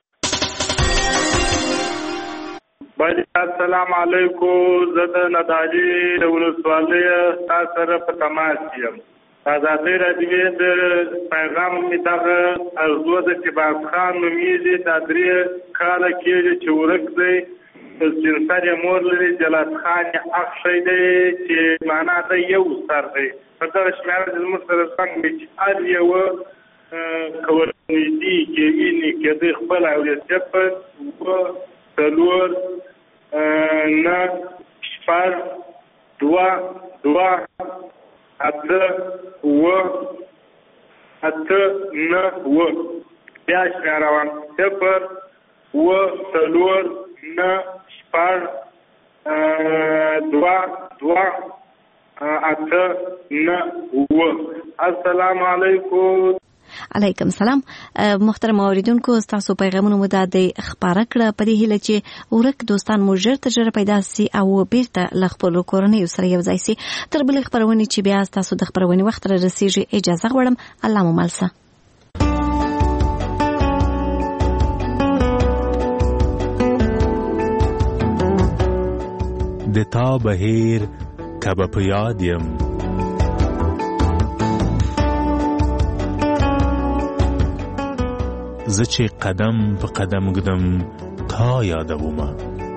بله السلام علیکم. زه د ندالي د ولسوالۍ تاسو سره په تماس یم. ازادۍ راډیو د پیغام مې دغه ارزو ده چې باز خان نومېږي، دا درې کاله کېږي چې ورک دی. سپین یې مور لري، جلات خان یې اخ شی دی چې معنا ده یو سر دی. په دغه شمېره چې زموږ سره څنګ دی چې هر یوه که ورنږدې کېږي کېدی خپل اوریت په اووه څلور نه شپږ دوه دوه اته اووه اته نه اووه. بیا شمیروم صفر اوه څلور نه شپږ دوه دوه اته نه اوه. السلام علیکم. علیکم سلام. محترم اوریدونکو، تاسو پیغامونه مو د خبره کړه په دې هیله چې ورک دوستان مو ژر تر ژره پیدا سي او بیرته له خپلو کورنیو سره یو ځای سي. تر بلې خپرونې چې بیا تاسو د خپرونې وخت را رسیږي اجازه غواړم. الله مو مل شه. د تا بهیر کبه په یاد یم، زه چې قدم په قدم ږدم تا یادومه.